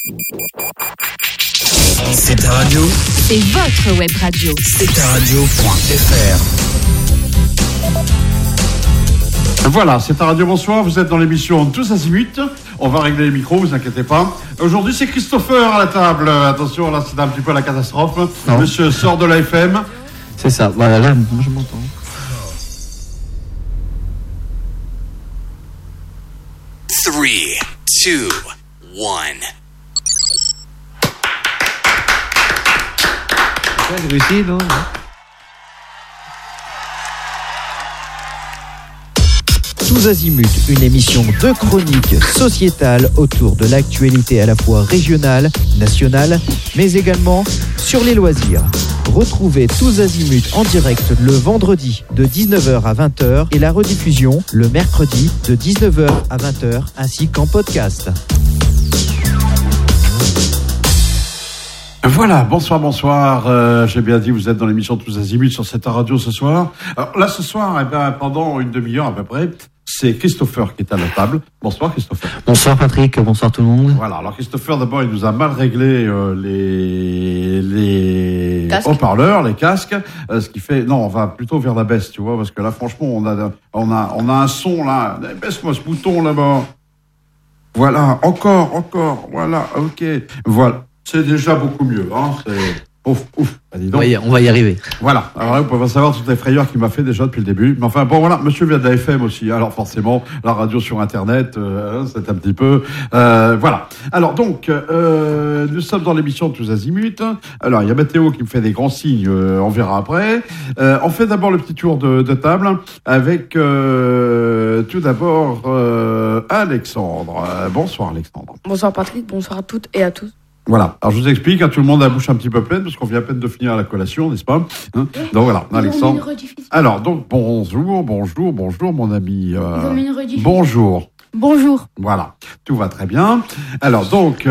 C'est ta radio. C'est votre web radio. C'est ta radio.fr. Voilà, c'est ta radio, bonsoir, vous êtes dans l'émission Tous Azimuts. On va régler les micros, vous inquiétez pas. Aujourd'hui, c'est Christopher à la table. Attention, là, c'est un petit peu la catastrophe. Non. Monsieur sort de la FM. C'est ça, voilà, là, moi je m'entends. 3, 2, 1. J'ai réussi, non? Tous Azimuts, une émission de chronique sociétale autour de l'actualité à la fois régionale, nationale, mais également sur les loisirs. Retrouvez Tous Azimuts en direct le vendredi de 19h à 20h et la rediffusion le mercredi de 19h à 20h ainsi qu'en podcast. Voilà, bonsoir. J'ai bien dit, vous êtes dans l'émission Tous Azimuts sur cette radio ce soir. Alors là, ce soir, pendant une demi-heure à peu près, c'est Christopher qui est à la table. Bonsoir Christopher. Bonsoir Patrick, bonsoir tout le monde. Voilà, alors Christopher, d'abord, il nous a mal réglé les haut-parleurs, les casques, ce qui fait... Non, on va plutôt vers la baisse, tu vois, parce que là, franchement, on a un son, là. Baisse-moi ce bouton, là-bas. Voilà, encore, voilà, ok. Voilà. C'est déjà beaucoup mieux, hein. C'est ouf. Dis donc. On va y arriver. Voilà. Alors là, vous pouvez savoir toutes les frayeurs qu'il m'a fait déjà depuis le début. Mais enfin, bon, voilà. Monsieur vient de la FM aussi. Alors forcément, la radio sur Internet, c'est un petit peu, voilà. Alors donc, nous sommes dans l'émission Tous Azimuts. Alors, il y a Mathéo qui me fait des grands signes. On verra après. On fait d'abord le petit tour de table avec, tout d'abord, Alexandre. Bonsoir Alexandre. Bonsoir Patrick. Bonsoir à toutes et à tous. Voilà. Alors, je vous explique, tout le monde a la bouche un petit peu pleine, parce qu'on vient à peine de finir la collation, n'est-ce pas? Donc, voilà, Alexandre. Alors, donc, bonjour, mon ami. Bonjour. Bonjour. Voilà. Tout va très bien. Alors, donc,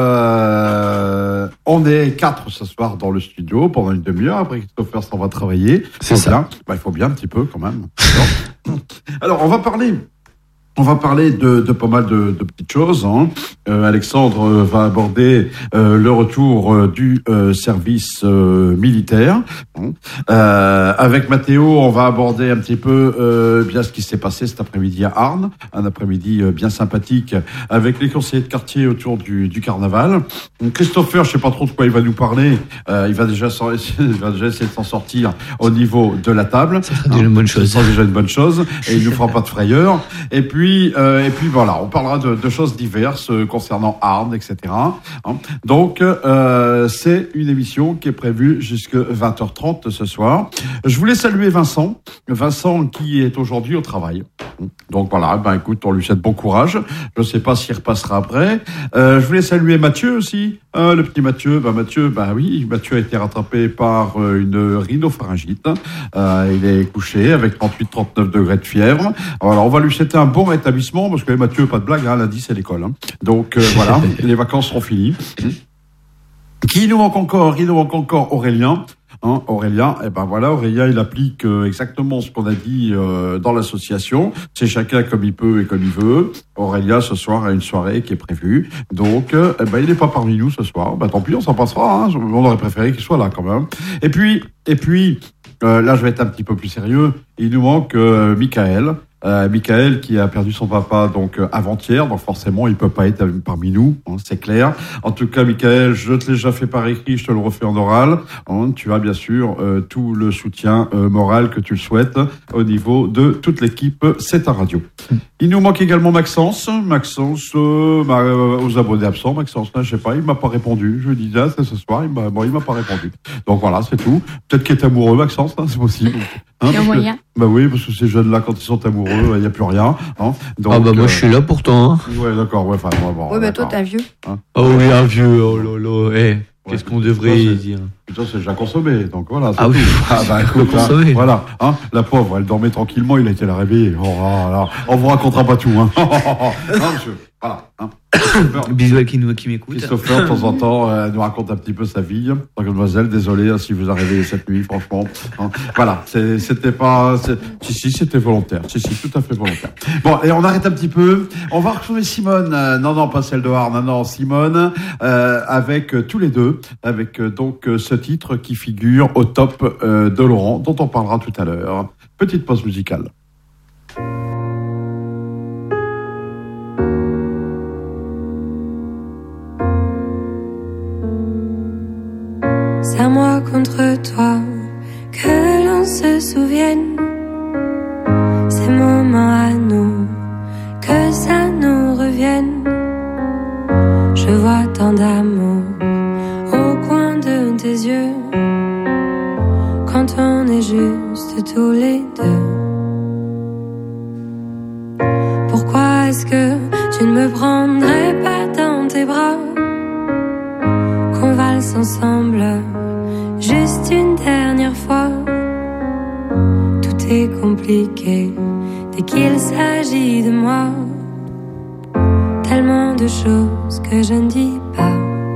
on est 4 ce soir dans le studio pendant une demi-heure. Après, Christopher s'en va travailler. C'est ça. Bien. Il faut bien un petit peu, quand même. Alors, on va parler de pas mal de petites choses. Hein. Alexandre va aborder le retour du service militaire. Avec Mathéo, on va aborder un petit peu bien ce qui s'est passé cet après-midi à Arnes, un après-midi bien sympathique avec les conseillers de quartier autour du carnaval. Christopher, je sais pas trop de quoi il va nous parler. Il va déjà essayer de s'en sortir au niveau de la table. Ça sera déjà une bonne chose. Ça sera déjà une bonne chose. Et il nous fera pas de frayeur. Et puis voilà, on parlera de choses diverses concernant Arnes, etc. Donc, c'est une émission qui est prévue jusqu'à 20h30 ce soir. Je voulais saluer Vincent qui est aujourd'hui au travail. Donc voilà, écoute, on lui souhaite bon courage. Je ne sais pas s'il repassera après. Je voulais saluer Mathieu aussi. Le petit Mathieu, Mathieu a été rattrapé par une rhinopharyngite. Il est couché avec 38-39 degrés de fièvre. Alors, on va lui souhaiter un bon rétablissement parce que Mathieu, pas de blague, lundi c'est l'école. Donc voilà, les vacances seront finies. Qui nous manque encore? Aurélien. Aurélien, Aurélien, il applique exactement ce qu'on a dit dans l'association. C'est chacun comme il peut et comme il veut. Aurélien, ce soir, a une soirée qui est prévue. Donc, il n'est pas parmi nous ce soir. Tant pis, on s'en passera. On aurait préféré qu'il soit là quand même. Et puis, là, je vais être un petit peu plus sérieux. Il nous manque Michael. Michael qui a perdu son papa donc avant-hier, donc forcément il peut pas être parmi nous, c'est clair. En tout cas, Michael, je te l'ai déjà fait par écrit, je te le refais en oral. Tu as bien sûr tout le soutien moral que tu le souhaites au niveau de toute l'équipe C'est ta radio. Il nous manque également Maxence, aux abonnés absents. Maxence, là, je sais pas, il m'a pas répondu. Je lui disais c'est ce soir, il m'a pas répondu. Donc voilà, c'est tout. Peut-être qu'il est amoureux, Maxence, c'est possible. Il y a moyen. Oui, parce que ces jeunes-là, quand ils sont amoureux, il n'y a plus rien. Donc, moi je suis là pourtant. Ouais, d'accord. Ouais, toi t'es un vieux. Oh oui, un vieux. Oh là là. Qu'est-ce qu'on devrait dire? Putain, c'est déjà consommé. Donc voilà. Ah oui. Écoute, consommé. Voilà. La pauvre, elle dormait tranquillement. Il a été la réveiller. On vous racontera pas tout. Voilà. Hein. Bisous à qui m'écoute. Christopher, de temps en temps, nous raconte un petit peu sa vie. Donc, mademoiselle, désolé hein, si vous arrivez cette nuit, franchement. Hein. Voilà, c'était pas... Si, c'était volontaire. Si, tout à fait volontaire. Bon, et on arrête un petit peu. On va retrouver Simone. Non, pas celle de Arne. Non, Simone, avec tous les deux, avec donc ce titre qui figure au top de Laurent, dont on parlera tout à l'heure. Petite pause musicale. C'est à moi contre toi que l'on se souvienne. Ces moments à nous, que ça nous revienne. Je vois tant d'amour au coin de tes yeux, quand on est juste tous les deux. Pourquoi est-ce que tu ne me prendrais pas dans tes bras, qu'on valse ensemble juste une dernière fois? Tout est compliqué dès qu'il s'agit de moi. Tellement de choses que je ne dis pas.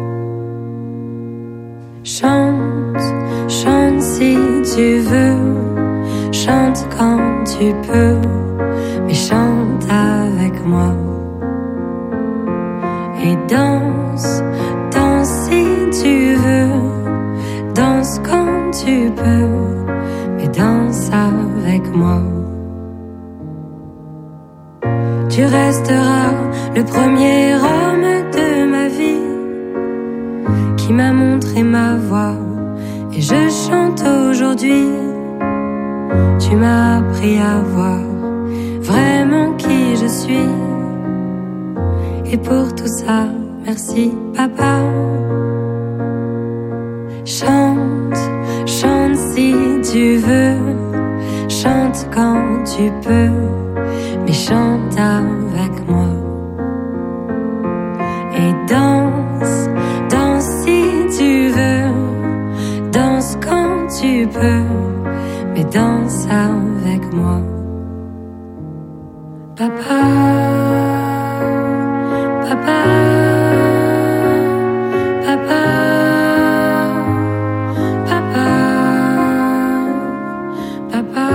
Chante, chante si tu veux, chante quand tu peux, mais chante avec moi. Et danse, danse si tu veux, danse quand tu peux, mais danse avec moi. Tu resteras le premier homme de ma vie, qui m'a montré ma voix, et je chante aujourd'hui. Tu m'as appris à voir vraiment qui je suis, et pour tout ça, merci papa. Chante, chante si tu veux, chante quand tu peux, mais chante avec moi. Et danse, danse si tu veux, danse quand tu peux, mais danse avec moi. Papa, papa, papa, papa, papa,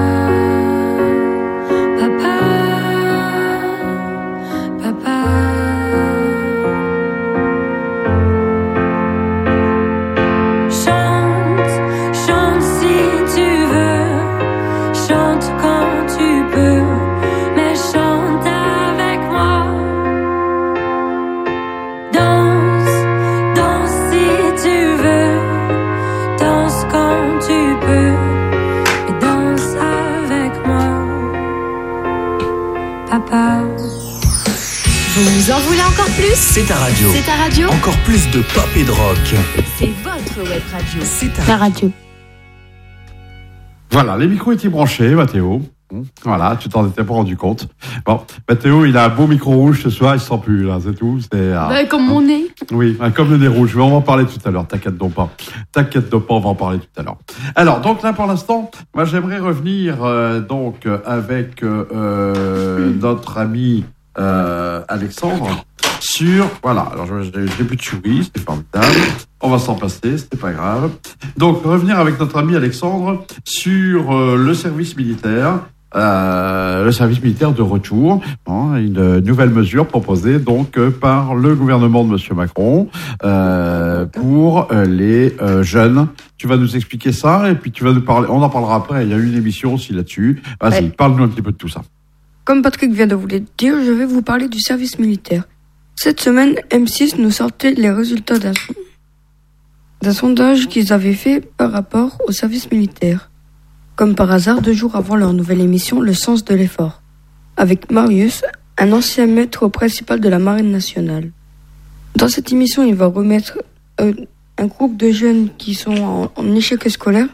papa, papa. Chante, chante si tu veux, chante quand tu peux, mais chante avec moi. Danse, danse si tu veux, danse quand tu peux, mais danse avec moi. Papa. Vous en voulez encore plus? C'est ta radio. C'est ta radio? Encore plus de pop et de rock. C'est votre web radio. C'est ta La radio. Voilà, les micros étaient branchés, Mathéo. Voilà, tu t'en étais pas rendu compte. Bon, Mathéo, il a un beau micro rouge ce soir, il se sent plus, là, c'est tout. Comme mon nez. Oui, comme le nez rouge, mais on va en parler tout à l'heure, t'inquiète donc pas. T'inquiète donc pas, on va en parler tout à l'heure. Alors, donc là, pour l'instant, moi, j'aimerais revenir, avec notre ami Alexandre, sur... Voilà, alors j'ai plus de souris, c'est formidable. On va s'en passer, c'était pas grave. Donc, revenir avec notre ami Alexandre sur le service militaire. Le service militaire de retour, hein, une nouvelle mesure proposée donc par le gouvernement de Monsieur Macron pour les jeunes. Tu vas nous expliquer ça et puis tu vas nous parler. On en parlera après. Il y a eu une émission aussi là-dessus. Vas-y, parle-nous un petit peu de tout ça. Comme Patrick vient de vous le dire, je vais vous parler du service militaire. Cette semaine, M6 nous sortait les résultats d'un sondage qu'ils avaient fait par rapport au service militaire. Comme par hasard, 2 jours avant leur nouvelle émission, Le sens de l'effort, avec Marius, un ancien maître principal de la Marine nationale. Dans cette émission, il va remettre un groupe de jeunes qui sont en échec scolaire.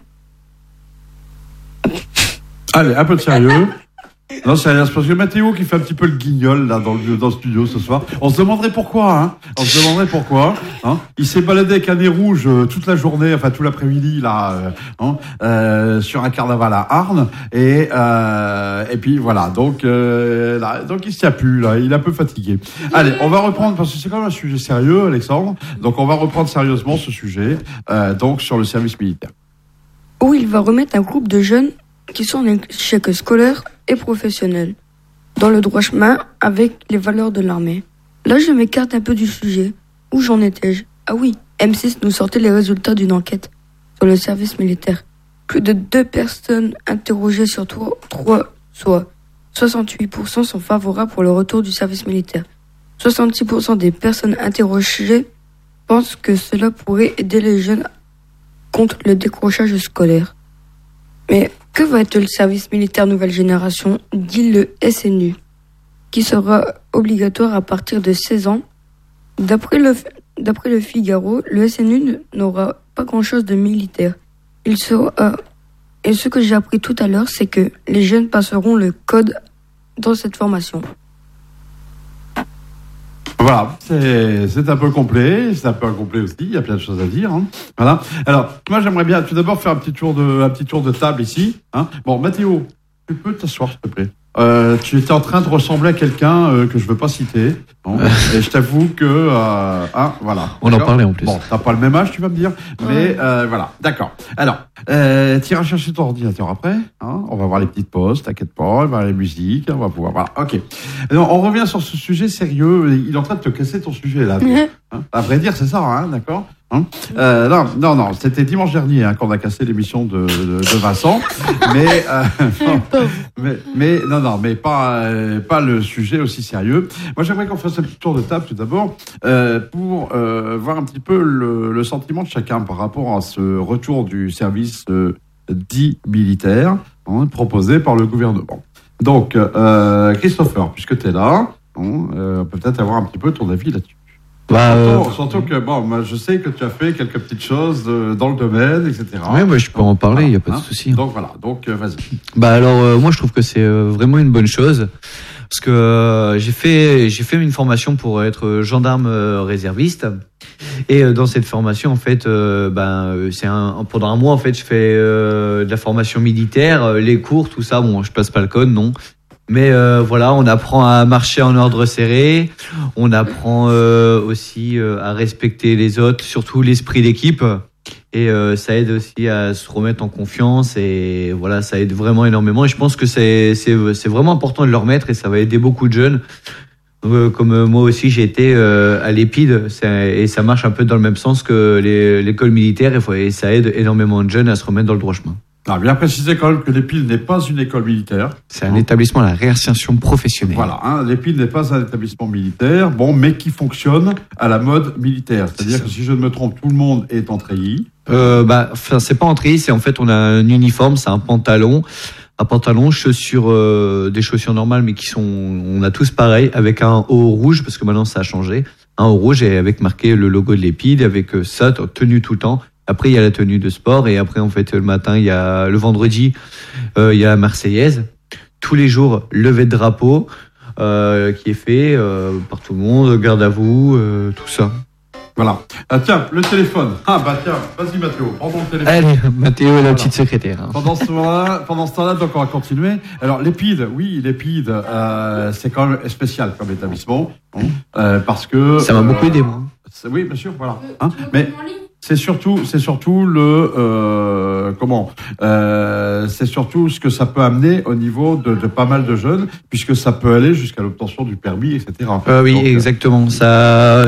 Allez, un peu de sérieux. Non, c'est parce que Mathéo qui fait un petit peu le guignol là dans le studio ce soir. On se demanderait pourquoi, hein. On se demanderait pourquoi. Il s'est baladé avec un nez rouge toute la journée, enfin tout l'après-midi là, sur un carnaval à Arles, et puis voilà. Donc il s'y a plus là, il est un peu fatigué. Allez, on va reprendre parce que c'est quand même un sujet sérieux, Alexandre. Donc on va reprendre sérieusement ce sujet, donc sur le service militaire. Où il va remettre un groupe de jeunes qui sont en échec scolaire et professionnel dans le droit chemin avec les valeurs de l'armée. Là, je m'écarte un peu du sujet. Où j'en étais-je? Ah oui, M6 nous sortait les résultats d'une enquête sur le service militaire. Plus de 2 personnes interrogées sur 3, soit 68% sont favorables pour le retour du service militaire. 66% des personnes interrogées pensent que cela pourrait aider les jeunes contre le décrochage scolaire. Mais que va être le service militaire nouvelle génération, dit le SNU, qui sera obligatoire à partir de 16 ans? D'après le Figaro, le SNU n'aura pas grand-chose de militaire. Et ce que j'ai appris tout à l'heure, c'est que les jeunes passeront le code dans cette formation. Voilà, c'est un peu complet, c'est un peu incomplet aussi, il y a plein de choses à dire. Voilà. Alors, moi j'aimerais bien tout d'abord faire un petit tour de table ici. Bon, Mathéo, tu peux t'asseoir s'il te plaît. Tu étais en train de ressembler à quelqu'un que je veux pas citer. Bon, et je t'avoue que voilà. On en parlait en plus. Bon, t'as pas le même âge, tu vas me dire, mais voilà, d'accord. Alors, tu iras chercher ton ordinateur après. On va voir les petites pauses, t'inquiète pas, on va voir les musiques, on va pouvoir. Voilà, ok. Alors, on revient sur ce sujet sérieux. Il est en train de te casser ton sujet là. À vrai dire, c'est ça, d'accord. Non, c'était dimanche dernier qu'on a cassé l'émission de Vincent, mais pas le sujet aussi sérieux. Moi, j'aimerais qu'on fasse un petit tour de table tout d'abord pour voir un petit peu le sentiment de chacun par rapport à ce retour du service dit militaire proposé par le gouvernement. Donc, Christopher, puisque tu es là, peut-être avoir un petit peu ton avis là-dessus. Surtout que, moi, je sais que tu as fait quelques petites choses dans le domaine, etc. Oui, moi, je peux en parler, il n'y a pas de souci. Donc, voilà. Donc, vas-y. Moi, je trouve que c'est vraiment une bonne chose. Parce que j'ai fait une formation pour être gendarme réserviste. Et dans cette formation, en fait, pendant un mois, en fait, je fais de la formation militaire, les cours, tout ça. Bon, je passe pas le code, non. Mais voilà, on apprend à marcher en ordre serré, on apprend aussi à respecter les autres, surtout l'esprit d'équipe. Et ça aide aussi à se remettre en confiance et voilà, ça aide vraiment énormément. Et je pense que c'est vraiment important de le remettre et ça va aider beaucoup de jeunes. Comme moi aussi, j'ai été à l'Épide et ça marche un peu dans le même sens que l'école militaire et ça aide énormément de jeunes à se remettre dans le droit chemin. Bien préciser quand même que l'Épide n'est pas une école militaire. C'est un établissement à la réinsertion professionnelle. Voilà, l'Épide n'est pas un établissement militaire, mais qui fonctionne à la mode militaire. C'est-à-dire que si je ne me trompe, tout le monde est en treillis. C'est pas en treillis, c'est en fait on a un uniforme, c'est un pantalon, chaussures, des chaussures normales, mais on a tous pareil, avec un haut rouge parce que maintenant ça a changé, un haut rouge et avec marqué le logo de l'Épide, avec ça tenue tout le temps. Après, il y a la tenue de sport et après, en fait, le matin, le vendredi, il y a la Marseillaise. Tous les jours, lever de drapeau qui est fait par tout le monde, garde à vous, tout ça. Voilà. Tiens, le téléphone. Tiens, vas-y Mathéo, prends ton téléphone. Allez, Mathéo est la petite secrétaire. Pendant ce temps-là, donc on va continuer. Alors l'Épide, c'est quand même spécial comme établissement, parce que ça m'a beaucoup aidé moi. Oui, bien sûr, voilà. Mais c'est surtout c'est surtout ce que ça peut amener au niveau de pas mal de jeunes, puisque ça peut aller jusqu'à l'obtention du permis, etc. Oui, donc, exactement. Ça,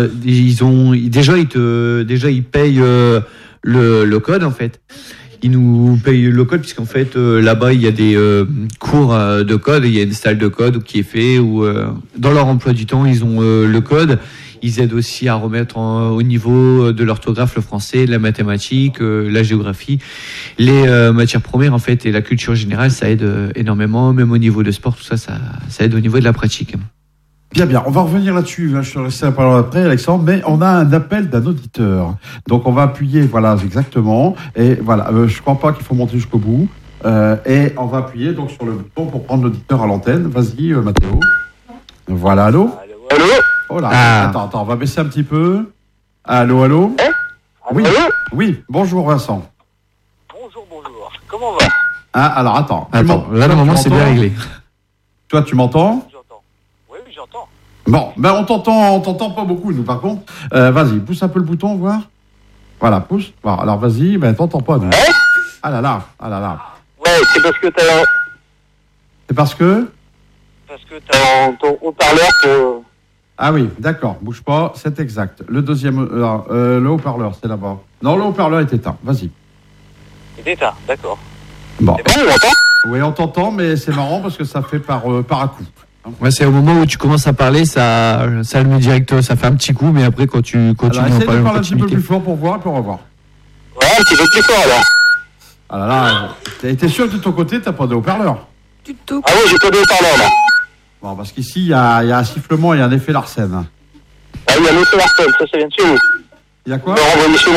ils payent le code en fait. Ils nous payent le code puisqu'en fait là-bas il y a des cours de code, il y a une salle de code qui est fait où dans leur emploi du temps ils ont le code. Ils aident aussi à remettre au niveau de l'orthographe le français, la mathématique, la géographie, les matières premières en fait et la culture générale. Ça aide énormément, même au niveau de sport, tout ça, ça aide au niveau de la pratique. Bien. On va revenir là-dessus. Je te laisserai la parole après, Alexandre. Mais on a un appel d'un auditeur. Donc on va appuyer, voilà, exactement. Et voilà, je crois pas qu'il faut monter jusqu'au bout. Et on va appuyer donc sur le bouton pour prendre l'auditeur à l'antenne. Vas-y, Mathéo. Voilà, allô. Allô. Oh là, attends, on va baisser un petit peu. Allô, allô. Oui. Allô. Oui. Bonjour Vincent. Bonjour. Comment va? Ah, alors attends. Là, normalement, c'est bien réglé. Toi, tu m'entends? J'entends. Oui, j'entends. Bon, ben on t'entend pas beaucoup, nous, par contre. Vas-y, pousse un peu le bouton, voir. Voilà, pousse. Bon, alors vas-y, ben t'entends pas, nous. Ah là là. Ouais, c'est parce que t'as... C'est parce que? Parce que t'as ton haut-parleur pour... Ah oui, d'accord, bouge pas, c'est exact. Le deuxième, le haut-parleur, c'est là-bas. Non, le haut-parleur est éteint, vas-y. Il est éteint, d'accord. Bon. C'est bon, on m'entend? Oui, on t'entend, mais c'est marrant parce que ça fait par à coup. Ouais, c'est au moment où tu commences à parler, ça le met direct, ça fait un petit coup, mais après quand tu continues Alors, essaye de en parler un petit peu continuité. plus fort pour voir et pour revoir. Ouais, un petit peu plus fort, alors. Ah là là, t'es sûr que de ton côté, t'as pas de haut-parleur? Tuto. Ah oui, j'ai pas de haut-parleur, là. Bon, parce qu'ici, il y a un sifflement et un effet Larsen. Ah, il y a l'autre Larsen, ça vient de chez vous. Il y a quoi? On va renvoyer chez moi.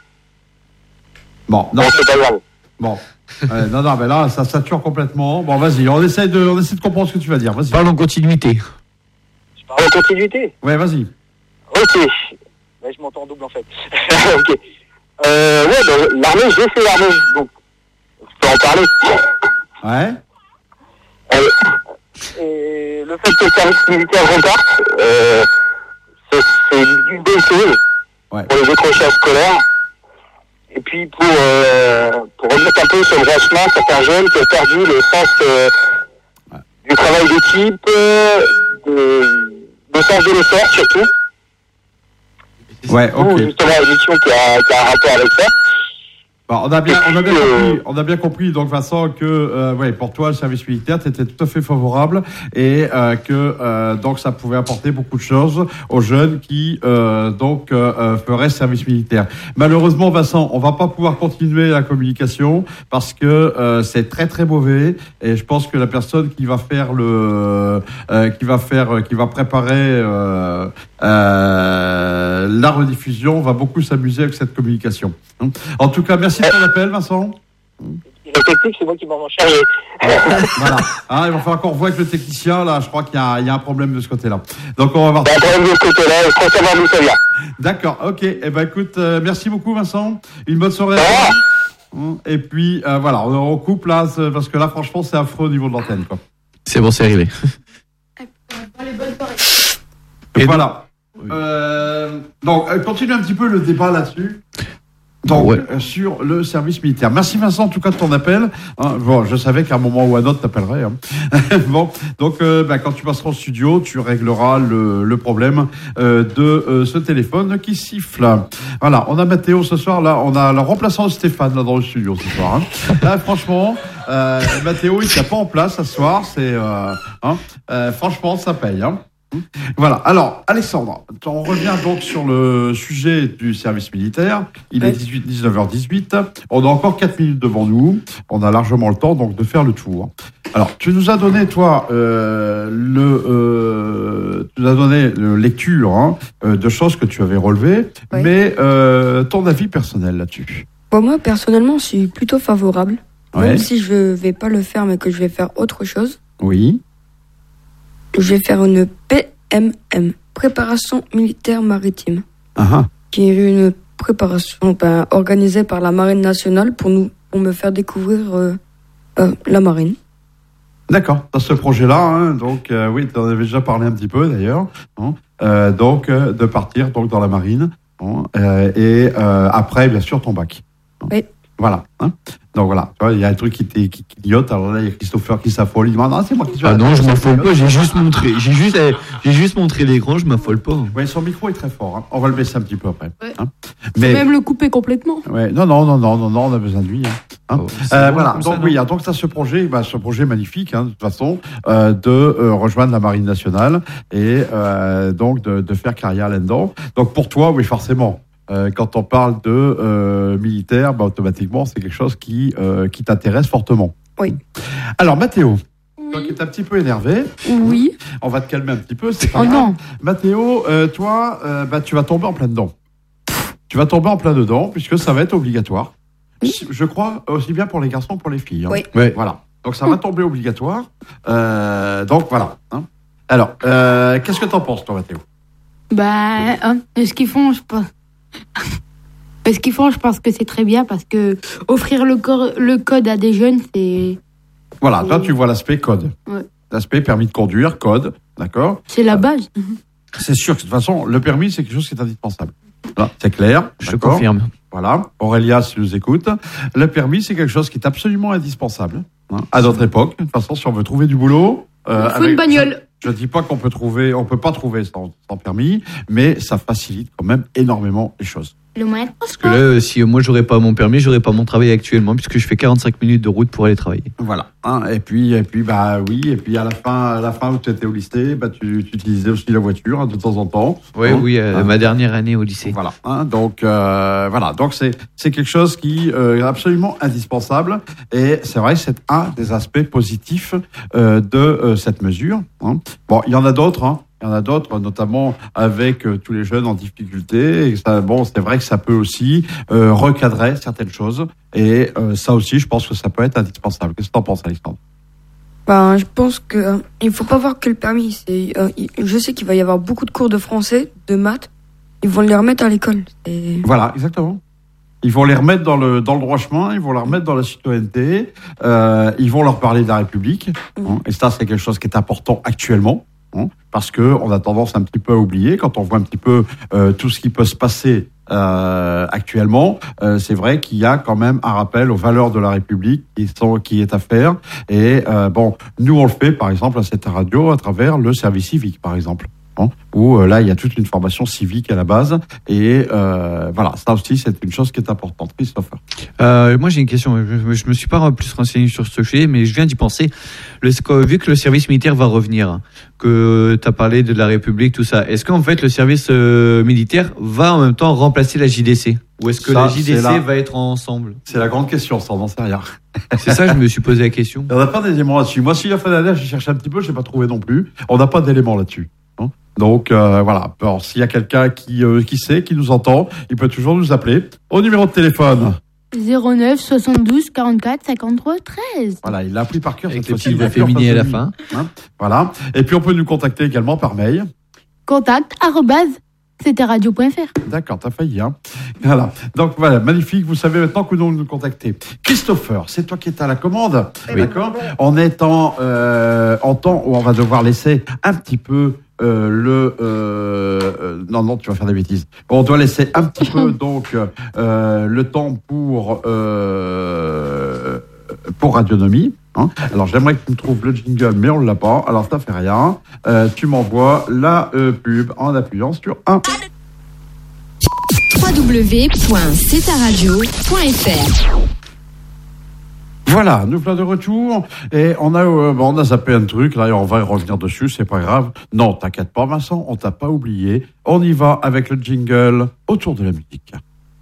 Bon, non, Non, c'est pas grave. bon. Non, mais là, ça sature complètement. Bon, vas-y, on essaie de comprendre ce que tu vas dire. Vas-y. Parle en continuité. Je parle en continuité. Ouais, vas-y. Ok. Ouais, je m'entends en double, en fait. Ok. Ouais, ben, l'armée, j'ai fait l'armée, donc je peux en parler. Ouais. Et le fait que le service militaire reparte, c'est une belle chose Ouais. pour les décrochages scolaires. Et puis pour remettre un peu sur le droit chemin certains jeunes qui ont perdu le sens du travail d'équipe, le sens de l'effort surtout. Ouais, ok. Justement, l'émission qui a un rapport avec ça. Bon, on a bien compris, donc Vincent, que ouais, pour toi, le service militaire, tu étais tout à fait favorable et que donc ça pouvait apporter beaucoup de choses aux jeunes qui feraient service militaire. Malheureusement, Vincent, on va pas pouvoir continuer la communication parce que c'est très très mauvais et je pense que la personne qui va faire qui va préparer la rediffusion va beaucoup s'amuser avec cette communication. En tout cas, merci de ton appel, Vincent. La technique, c'est moi qui m'en charge. Voilà. Ah, il va falloir qu'on revoie avec le technicien. Là, je crois qu'il y a un problème de ce côté-là. Donc, on va voir. Il y a un problème de ce côté-là, il faut savoir d'où ça vient. D'accord. Ok. Eh ben, écoute, merci beaucoup, Vincent. Une bonne soirée. Et puis, voilà, on coupe là, parce que là, franchement, c'est affreux au niveau de l'antenne, quoi. C'est bon, c'est arrivé. Et voilà. Donc, continue un petit peu le débat là-dessus. Donc, ouais. Sur le service militaire. Merci Vincent, en tout cas, de ton appel. Bon, je savais qu'à un moment ou à un autre, t'appellerais. Bon, donc, quand tu passeras au studio, tu régleras le problème de ce téléphone qui siffle. Voilà, on a Mathéo ce soir. Là, on a le remplaçant de Stéphane là dans le studio ce soir. Là, franchement, Mathéo, il tient pas en place ce soir. C'est, franchement, ça paye. Voilà. Alors, Alexandre, on revient donc sur le sujet du service militaire. Il est 19h18. On a encore 4 minutes devant nous. On a largement le temps donc de faire le tour. Alors, tu nous as donné, toi, lecture de choses que tu avais relevées, Oui. mais ton avis personnel là-dessus. Bon, moi, personnellement, je suis plutôt favorable. Ouais. Même si je vais pas le faire, mais que je vais faire autre chose. Oui. Je vais faire une PMM, préparation militaire maritime, qui est une préparation organisée par la Marine nationale pour me faire découvrir la marine. D'accord, dans ce projet-là, donc oui, tu en avais déjà parlé un petit peu d'ailleurs, donc de partir donc dans la marine, et après bien sûr ton bac. Oui. Voilà. Donc voilà, tu vois, il y a un truc qui clignote. Alors là, il y a Christopher qui s'affole. Il demande, c'est moi qui suis. Ah non, je m'affole pas. J'ai juste montré l'écran. Je m'affole pas. Oui, son micro est très fort. On va le baisser un petit peu après. Ouais. Mais même le couper complètement. ouais, non, on a besoin de lui. Oh, voilà. Donc t'as ce projet, magnifique, de toute façon, de rejoindre la Marine nationale et donc de faire carrière là-dedans. Donc pour toi, oui, forcément. Quand on parle de militaire, automatiquement, c'est quelque chose qui t'intéresse fortement. Oui. Alors, Mathéo, toi qui es un petit peu énervé, Oui. on va te calmer un petit peu. C'est pas Oh grave. non. Mathéo, toi, tu vas tomber en plein dedans. Tu vas tomber en plein dedans, puisque ça va être obligatoire. Je crois, aussi bien pour les garçons que pour les filles. Oui. Ouais. Voilà. Donc, ça va tomber obligatoire. Donc, voilà. Alors, qu'est-ce que t'en penses, toi, Mathéo? Est-ce qu'ils font, je sais pas. Ce qu'ils font, je pense que c'est très bien parce que offrir le code à des jeunes, c'est... Voilà, là tu vois l'aspect code. Ouais. L'aspect permis de conduire, code, d'accord ? C'est la base. C'est sûr que de toute façon, le permis, c'est quelque chose qui est indispensable. Voilà, c'est clair. Je confirme. Voilà, Aurélia, si tu nous écoutes, le permis, c'est quelque chose qui est absolument indispensable. À notre époque, de toute façon, si on veut trouver du boulot... Il faut une bagnole. Je dis pas qu'on peut pas trouver sans permis, mais ça facilite quand même énormément les choses. Le moyen de Parce que là, si moi j'aurais pas mon permis, j'aurais pas mon travail actuellement, puisque je fais 45 minutes de route pour aller travailler. Voilà. Et puis bah oui, et puis à la fin où tu étais au lycée, bah tu utilisais aussi la voiture de temps en temps. Oui, ma dernière année au lycée. Voilà. Donc voilà. Donc c'est quelque chose qui est absolument indispensable, et c'est vrai que c'est un des aspects positifs de cette mesure. Bon, il y en a d'autres. Il y en a d'autres, notamment avec tous les jeunes en difficulté. Et ça, bon, c'est vrai que ça peut aussi recadrer certaines choses. Et ça aussi, je pense que ça peut être indispensable. Qu'est-ce que tu en penses, Alexandre ? Je pense que il faut pas voir que le permis. Je sais qu'il va y avoir beaucoup de cours de français, de maths. Ils vont les remettre à l'école. Voilà, exactement. Ils vont les remettre dans le droit chemin, ils vont les remettre dans la citoyenneté, ils vont leur parler de la République. Et ça, c'est quelque chose qui est important actuellement. Parce que on a tendance un petit peu à oublier quand on voit un petit peu tout ce qui peut se passer actuellement. C'est vrai qu'il y a quand même un rappel aux valeurs de la République qui est à faire. Et bon, nous on le fait par exemple à cette radio à travers le service civique, par exemple. Où là il y a toute une formation civique à la base, et voilà, ça aussi c'est une chose qui est importante. Christopher. Moi j'ai une question, je me suis pas plus renseigné sur ce sujet, mais je viens d'y penser. Vu que le service militaire va revenir, que tu as parlé de la République, tout ça, est-ce qu'en fait le service militaire va en même temps remplacer la JDC, ou est-ce que la JDC va être ensemble? C'est la grande question, ça, on n'en sait rien. C'est ça, je me suis posé la question. On n'a pas d'éléments là-dessus. Moi, si la fin d'année, j'ai cherché un petit peu, je n'ai pas trouvé non plus. On n'a pas d'éléments là-dessus. Donc voilà. Alors, s'il y a quelqu'un qui sait, qui nous entend, il peut toujours nous appeler au numéro de téléphone 09 72 44 53 13. Voilà, il l'a appris par cœur. Avec le petit féminin à la fin. Voilà. Et puis on peut nous contacter également par mail. contact@ctradio.fr. D'accord, t'as failli, hein. Voilà. Donc voilà, magnifique. Vous savez maintenant que nous contacter. Christopher, c'est toi qui es à la commande. Oui. D'accord. On est en temps où on va devoir laisser un petit peu non, tu vas faire des bêtises. On doit laisser un petit peu donc le temps pour Radionomie. Alors j'aimerais que tu me trouves le jingle, mais on l'a pas. Alors ça fait rien. Tu m'envoies la pub en appuyant sur 1. www.ctaradio.fr. Voilà, nous voilà de retour, et on a zappé un truc, là, et on va y revenir dessus, c'est pas grave. Non, t'inquiète pas, Vincent, on t'a pas oublié. On y va avec le jingle autour de la musique.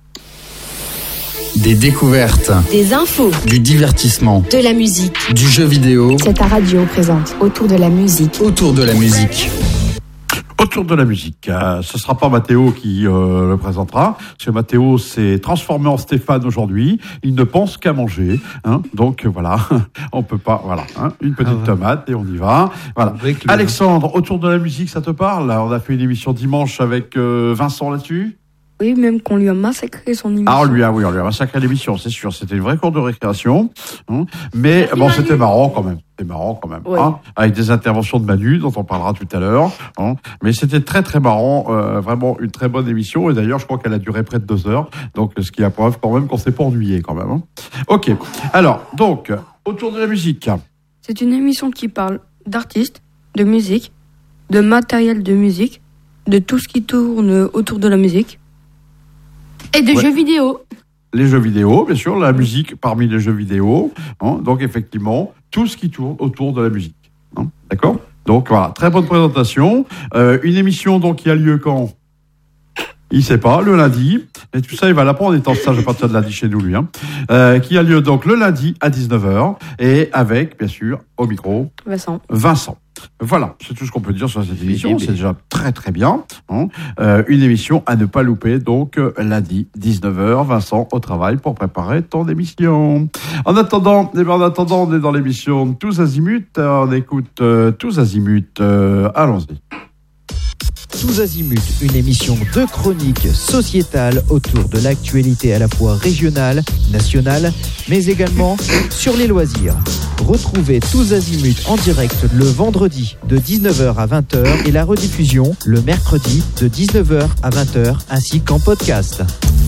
Des découvertes, Des infos, du divertissement, de la musique. du jeu vidéo, C'est ta radio présente autour de la musique. autour de la musique. Autour de la musique. Ce sera pas Mathéo qui le présentera, parce que Mathéo s'est transformé en Stéphane aujourd'hui. Il ne pense qu'à manger, donc voilà, on peut pas, voilà, une petite tomate et on y va. Voilà. Alexandre, autour de la musique, ça te parle? On a fait une émission dimanche avec Vincent là-dessus. Oui, même qu'on lui a massacré son émission. Ah, on lui a massacré l'émission, c'est sûr. C'était une vraie cour de récréation. Mais bon, c'était marrant quand même. Ouais. Avec des interventions de Manu, dont on parlera tout à l'heure. Mais c'était très très marrant. Vraiment une très bonne émission. Et d'ailleurs, je crois qu'elle a duré près de 2 heures. Donc, ce qui approuve quand même qu'on s'est pas ennuyé quand même. Ok. Alors, donc, autour de la musique. C'est une émission qui parle d'artistes, de musique, de matériel de musique, de tout ce qui tourne autour de la musique. Et de jeux vidéo. Les jeux vidéo, bien sûr, la musique parmi les jeux vidéo. Donc, effectivement, tout ce qui tourne autour de la musique. D'accord ? Donc, voilà, très bonne présentation. Une émission, donc, qui a lieu quand ? Il sait pas, le lundi. Et tout ça, il va l'apprendre en étant stage à partir de lundi chez nous, lui. Qui a lieu, donc, le lundi à 19h. Et avec, bien sûr, au micro, Vincent. Voilà, c'est tout ce qu'on peut dire sur cette émission. C'est déjà très très bien. Une émission à ne pas louper, donc lundi 19h, Vincent au travail pour préparer ton émission. En attendant, on est dans l'émission Tous Azimuts. On écoute Tous Azimuts. Allons-y. Tous Azimuts, une émission de chronique sociétale autour de l'actualité à la fois régionale, nationale, mais également sur les loisirs. Retrouvez Tous Azimuts en direct le vendredi de 19h à 20h et la rediffusion le mercredi de 19h à 20h ainsi qu'en podcast.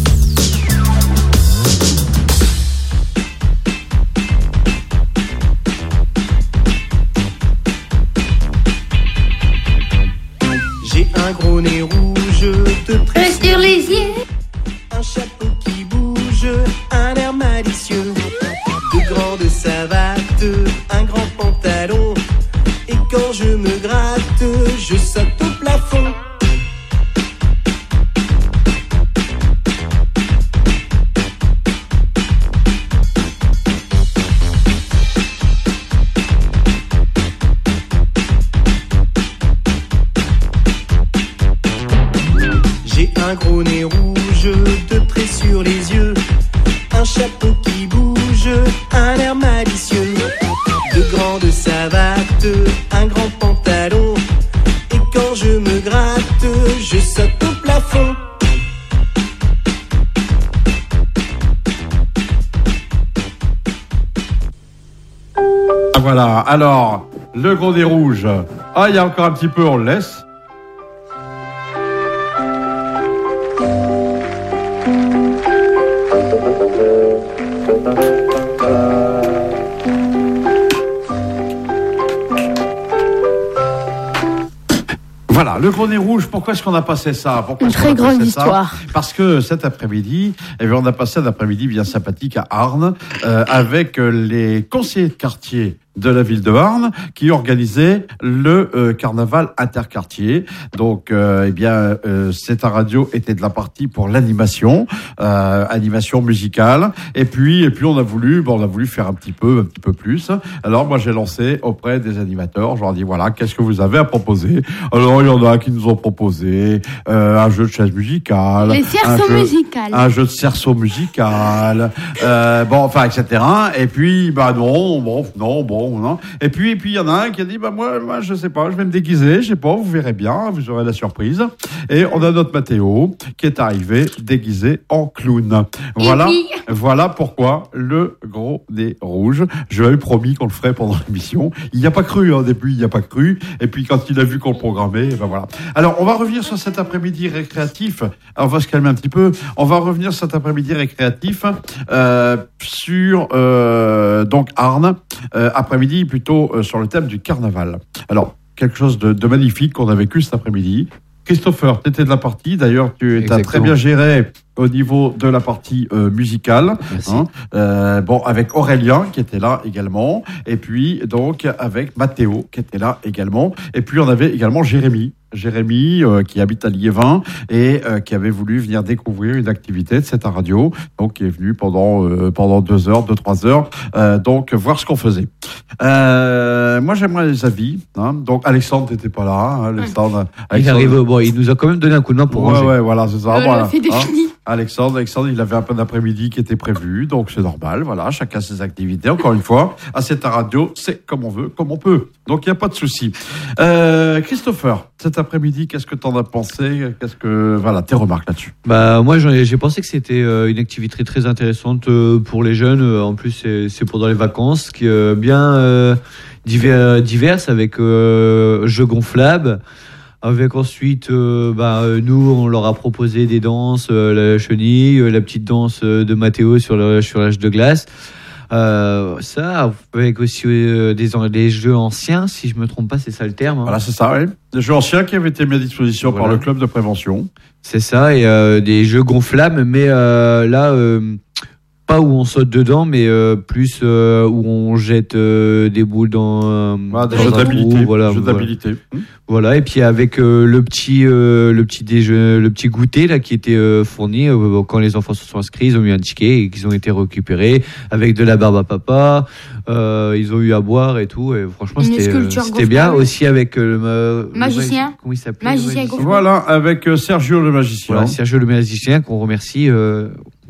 J'ai un gros nez rouge de près sur les yeux, un chapeau qui bouge, un air malicieux, de grandes savates, un grand pantalon, et quand je me gratte, je saute au plafond. Un gros nez rouge de près sur les yeux, un chapeau qui bouge, un air malicieux, de grandes savates, un grand pantalon, et quand je me gratte, je saute au plafond. Voilà, alors, le gros nez rouge. Ah, il y a encore un petit peu, on le laisse. Voilà, le gros nez rouge, pourquoi est-ce qu'on a passé ça? Pourquoi Une très grande histoire. Parce que cet après-midi, on a passé un après-midi bien sympathique à Arnes, avec les conseillers de quartier de la ville de Arnes qui organisait le carnaval interquartier. Donc, cette radio était de la partie pour l'animation, animation musicale. Et puis on a voulu faire un petit peu plus. Alors moi j'ai lancé auprès des animateurs, je leur dis voilà, qu'est-ce que vous avez à proposer? Alors il y en a qui nous ont proposé un jeu de chaise musicale, les cerceaux musicales, un jeu de cerceau musical, etc. Et puis non. Et puis il y en a un qui a dit moi je sais pas, je vais me déguiser, je sais pas, vous verrez bien, vous aurez la surprise. Et on a notre Mathéo qui est arrivé déguisé en clown. Voilà pourquoi le gros nez rouge. Je lui avais promis qu'on le ferait pendant l'émission. Il n'y a pas cru au début, Et puis quand il a vu qu'on le programmait, voilà. Alors on va revenir sur cet après-midi récréatif. Alors, on va se calmer un petit peu. On va revenir cet après-midi récréatif sur donc Arnes. Après-midi plutôt sur le thème du carnaval. Alors, quelque chose de magnifique qu'on a vécu cet après-midi. Christopher, tu étais de la partie. D'ailleurs, tu as très bien géré au niveau de la partie musicale. Avec Aurélien qui était là également. Et puis, donc, avec Mathéo qui était là également. Et puis, on avait également Jérémy qui habite à Liévin et qui avait voulu venir découvrir une activité de cette radio, donc qui est venu pendant 2-3 heures, donc voir ce qu'on faisait. Moi j'aimerais les avis, donc Alexandre n'était pas là, Alexandre il arrive, il nous a quand même donné un coup de main pour ranger. Voilà, c'est ça. C'est défini. Alexandre, il avait un peu d'après-midi qui était prévu, donc c'est normal, voilà, chacun ses activités. Encore une fois, à cette radio, c'est comme on veut, comme on peut. Donc il n'y a pas de souci. Christopher, cet après-midi, qu'est-ce que t'en as pensé? Tes remarques là-dessus? Moi, j'ai pensé que c'était une activité très intéressante pour les jeunes. En plus, c'est pendant les vacances, qui bien diverses avec jeux gonflables. Avec ensuite, nous, on leur a proposé des danses, la chenille, la petite danse de Mathéo sur l'âge de glace. Ça, avec aussi des jeux anciens, si je me trompe pas, c'est ça le terme. Voilà, c'est ça, oui. Des jeux anciens qui avaient été mis à disposition par le club de prévention. C'est ça, et des jeux gonflables, mais pas où on saute dedans, mais plus où on jette des boules dans des jeux d'habilité. Jeux d'habilité. Voilà, et puis avec le petit goûter là qui était fourni quand les enfants se sont inscrits, ils ont eu un ticket et qu'ils ont été récupérés avec de la barbe à papa. Ils ont eu à boire et tout, et franchement c'était bien aussi avec le magicien. Comment il s'appelait? Magicien. Voilà, avec Sergio le magicien. Voilà, Sergio le magicien qu'on remercie.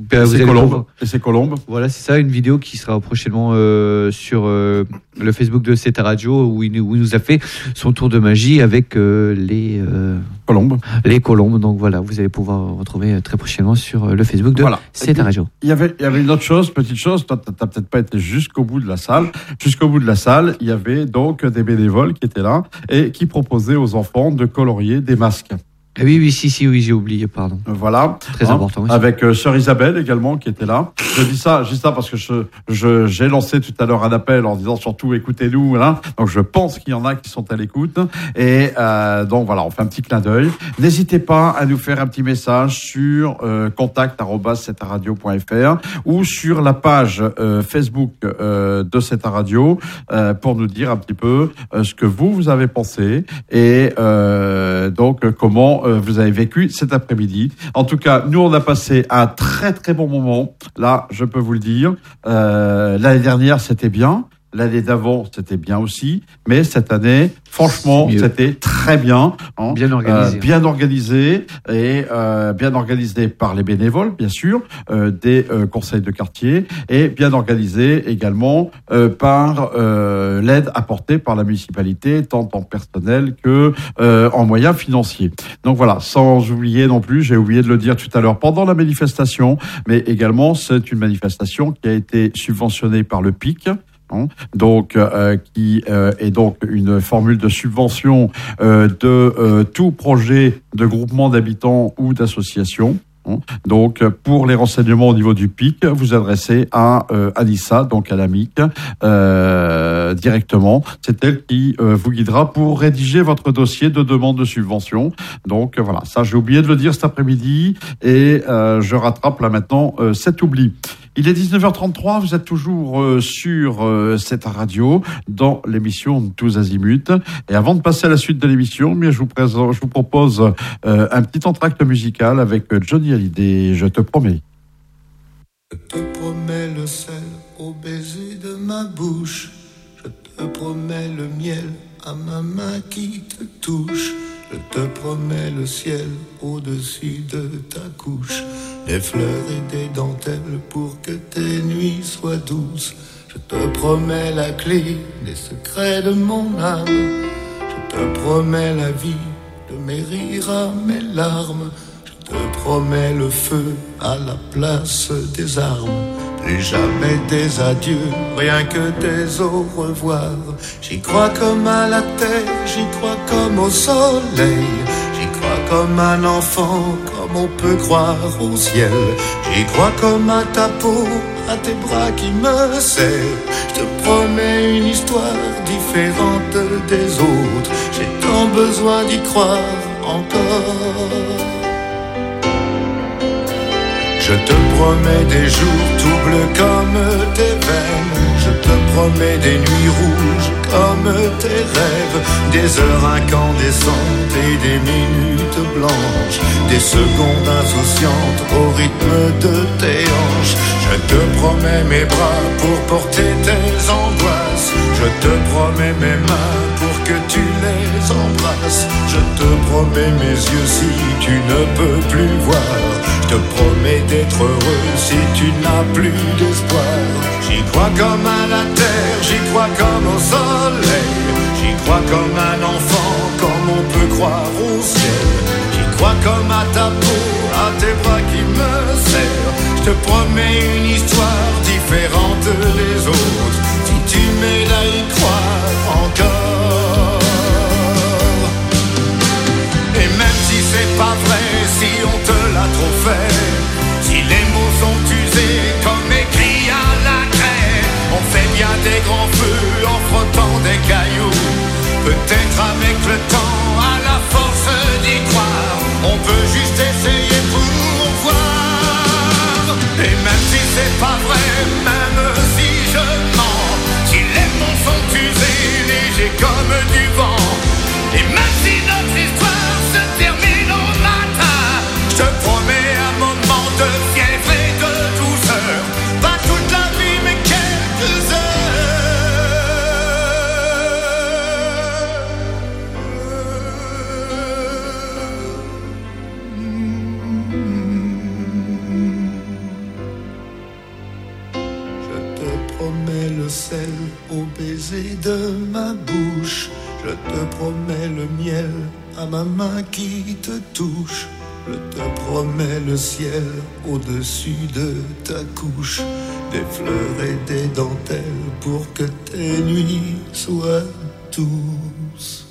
Et c'est Colombe. Voilà, c'est ça, une vidéo qui sera prochainement sur le Facebook de CETA Radio où il nous a fait son tour de magie avec les colombes. Donc voilà, vous allez pouvoir retrouver très prochainement sur le Facebook de CETA Radio. Il y avait une autre petite chose, toi t'as peut-être pas été jusqu'au bout de la salle. Jusqu'au bout de la salle, il y avait donc des bénévoles qui étaient là et qui proposaient aux enfants de colorier des masques. Oui, j'ai oublié, pardon. Voilà. Très important. Oui. Avec Sœur Isabelle également qui était là. Je dis ça parce que j'ai lancé tout à l'heure un appel en disant surtout écoutez-nous. Hein. Donc je pense qu'il y en a qui sont à l'écoute. Et donc voilà, on fait un petit clin d'œil. N'hésitez pas à nous faire un petit message sur contact@cetaradio.fr ou sur la page Facebook de CETA Radio pour nous dire un petit peu ce que vous avez pensé et donc comment vous avez vécu cet après-midi. En tout cas, nous, on a passé un très, très bon moment. Là, je peux vous le dire. L'année dernière, c'était bien. L'année d'avant, c'était bien aussi. Mais cette année, franchement, c'était très bien. Hein. Bien organisé. Bien organisé. Et bien organisé par les bénévoles, bien sûr, des conseils de quartier. Et bien organisé également par l'aide apportée par la municipalité, tant en personnel que en moyens financiers. Donc voilà, sans oublier non plus, j'ai oublié de le dire tout à l'heure, pendant la manifestation, mais également, c'est une manifestation qui a été subventionnée par le PIC. Donc, qui est donc une formule de subvention de tout projet de groupement d'habitants ou d'association. Donc, pour les renseignements au niveau du PIC, vous adressez à Anissa, donc à l'AMIC, directement. C'est elle qui vous guidera pour rédiger votre dossier de demande de subvention. Donc voilà, ça j'ai oublié de le dire cet après-midi et je rattrape là maintenant cet oubli. Il est 19h33, vous êtes toujours sur cette radio dans l'émission Tous Azimuts. Et avant de passer à la suite de l'émission, je vous propose un petit entracte musical avec Johnny Hallyday, Je te promets. Je te promets le sel au baiser de ma bouche. Je te promets le miel à ma main qui te touche. Je te promets le ciel au-dessus de ta couche, des fleurs et des dentelles pour que tes nuits soient douces. Je te promets la clé des secrets de mon âme. Je te promets la vie de mes rires à mes larmes. Je te promets le feu à la place des armes. Plus jamais des adieux, rien que des au revoir. J'y crois comme à la terre, j'y crois comme au soleil. J'y crois comme un enfant, comme on peut croire au ciel. J'y crois comme à ta peau, à tes bras qui me serrent. Je te promets une histoire différente des autres. J'ai tant besoin d'y croire encore. Je te promets des jours tout bleus comme tes veines. Je te promets des nuits rouges comme tes rêves. Des heures incandescentes et des minutes blanches. Des secondes insouciantes au rythme de tes hanches. Je te promets mes bras pour porter tes angoisses. Je te promets mes mains pour que tu les embrasses. Je te promets mes yeux si tu ne peux plus voir. Je te promets d'être heureux si tu n'as plus d'espoir. J'y crois comme à la terre, j'y crois comme au soleil. J'y crois comme un enfant, comme on peut croire au ciel. J'y crois comme à ta peau, à tes bras qui me serrent. Je te promets une histoire différente des autres. Si tu m'aides à y croire encore. Et même si c'est pas vrai, si on te l'a trop fait, si les mots sont usés comme écrits à la craie, on fait bien des grands feux en frottant des cailloux. Peut-être avec le temps, à la force d'y croire, on peut juste essayer pour voir. Et même si c'est pas vrai, même si je mens, si les mots sont usés, légers comme du vent, et même si notre histoire se termine au matin, je te promets un moment de fièvre et de sel au baiser de ma bouche. Je te promets le miel à ma main qui te touche. Je te promets le ciel au-dessus de ta couche. Des fleurs et des dentelles pour que tes nuits soient douces.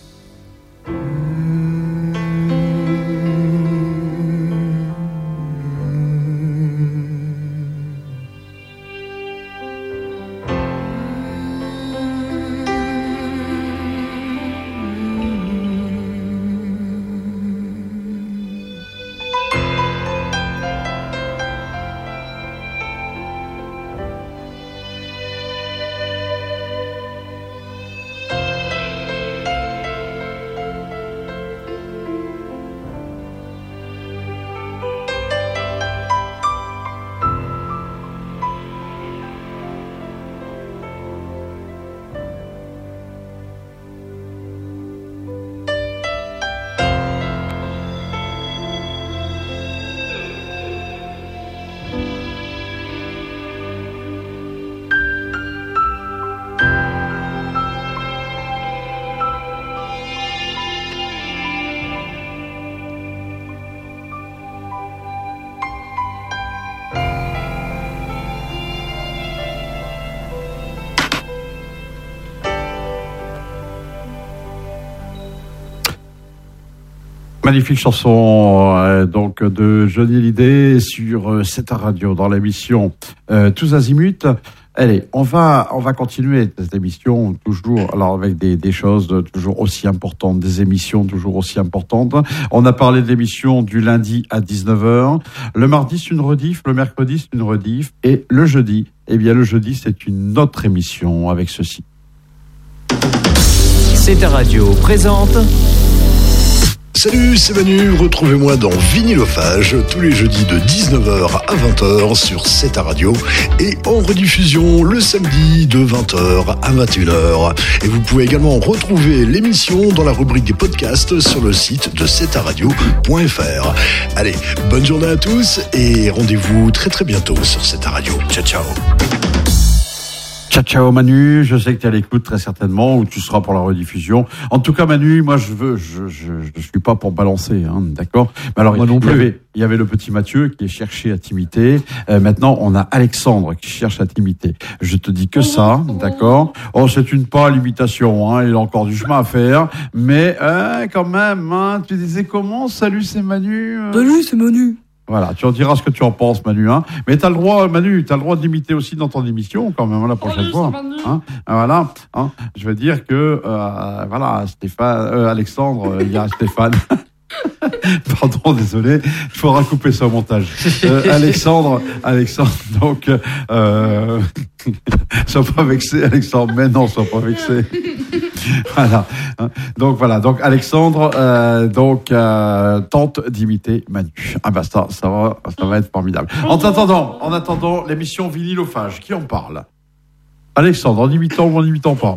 Magnifique chanson donc de Johnny Hallyday sur Seta Radio dans l'émission Tous Azimuts. Allez, on va continuer cette émission toujours alors avec des choses toujours aussi importantes, des émissions toujours aussi importantes. On a parlé de l'émission du lundi à 19h, le mardi c'est une rediff, le mercredi c'est une rediff et le jeudi, le jeudi c'est une autre émission avec ceci. Seta Radio présente. Salut, c'est Manu, retrouvez-moi dans Vinylophage tous les jeudis de 19h à 20h sur Seta Radio et en rediffusion le samedi de 20h à 21h. Et vous pouvez également retrouver l'émission dans la rubrique des podcasts sur le site de setaradio.fr. Allez, bonne journée à tous et rendez-vous très très bientôt sur Seta Radio. Ciao ciao. Ciao ciao Manu, je sais que tu es à l'écoute très certainement ou tu seras pour la rediffusion. En tout cas Manu, moi je suis pas pour balancer, hein, d'accord. Mais alors moi non plus. Il y avait le petit Mathieu qui est cherché à t'imiter. Maintenant on a Alexandre qui cherche à t'imiter. Je te dis que ça, d'accord. Oh c'est une pâle imitation, hein, il a encore du chemin à faire, mais quand même, hein, tu disais comment? Salut c'est Manu. Salut c'est Manu. Voilà, tu en diras ce que tu en penses, Manu. Hein. Mais t'as le droit, Manu, d'imiter aussi dans ton émission, quand même, la prochaine fois. Hein. Voilà. Hein. Je veux dire que, voilà, Alexandre, il y a Stéphane. Pardon, désolé, il faudra couper ça au montage. Alexandre, donc, sois pas vexé, Alexandre. Mais non, sois pas vexé. Voilà. Donc Alexandre, tente d'imiter Manu. Ah bah ça va être formidable. En attendant, l'émission Vinylophage, qui en parle? Alexandre, en imitant ou en imitant pas?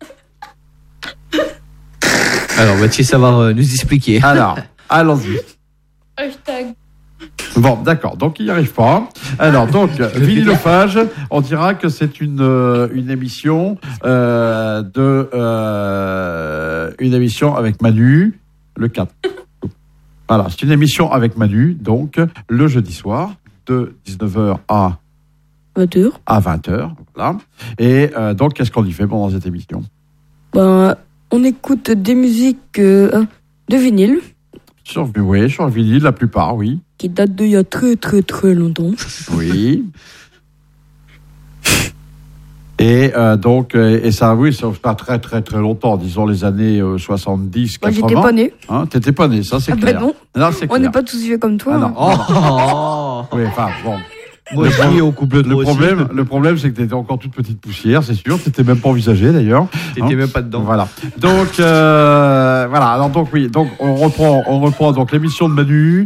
Alors, va-t-il savoir nous expliquer? Alors, allons-y. Hashtag. Bon, d'accord. Donc, il n'y arrive pas. Alors, donc, Vinylophage, on dira que c'est une émission une émission avec Manu, le 4. Voilà, c'est une émission avec Manu, donc, le jeudi soir, de 19h à 20h. À 20h, voilà. Et donc, qu'est-ce qu'on y fait pendant cette émission? On écoute des musiques de vinyle. Sur le vinyle, la plupart, oui. Qui datent d'il y a très très très longtemps. Oui. Et donc, ça, oui, ça fait très très très longtemps, disons les années 70, 80. Moi, j'étais pas né. Hein, t'étais pas né, ça c'est clair. Non, c'est on n'est pas tous vieux comme toi. Ah, non. Oh. Oui, enfin, bon. Moi aussi, au couple de le problème, c'est que t'étais encore toute petite poussière, c'est sûr. T'étais même pas envisagé, d'ailleurs. T'étais même pas dedans. Voilà. Donc, voilà. Alors, donc, oui. Donc, on reprend donc l'émission de Manu,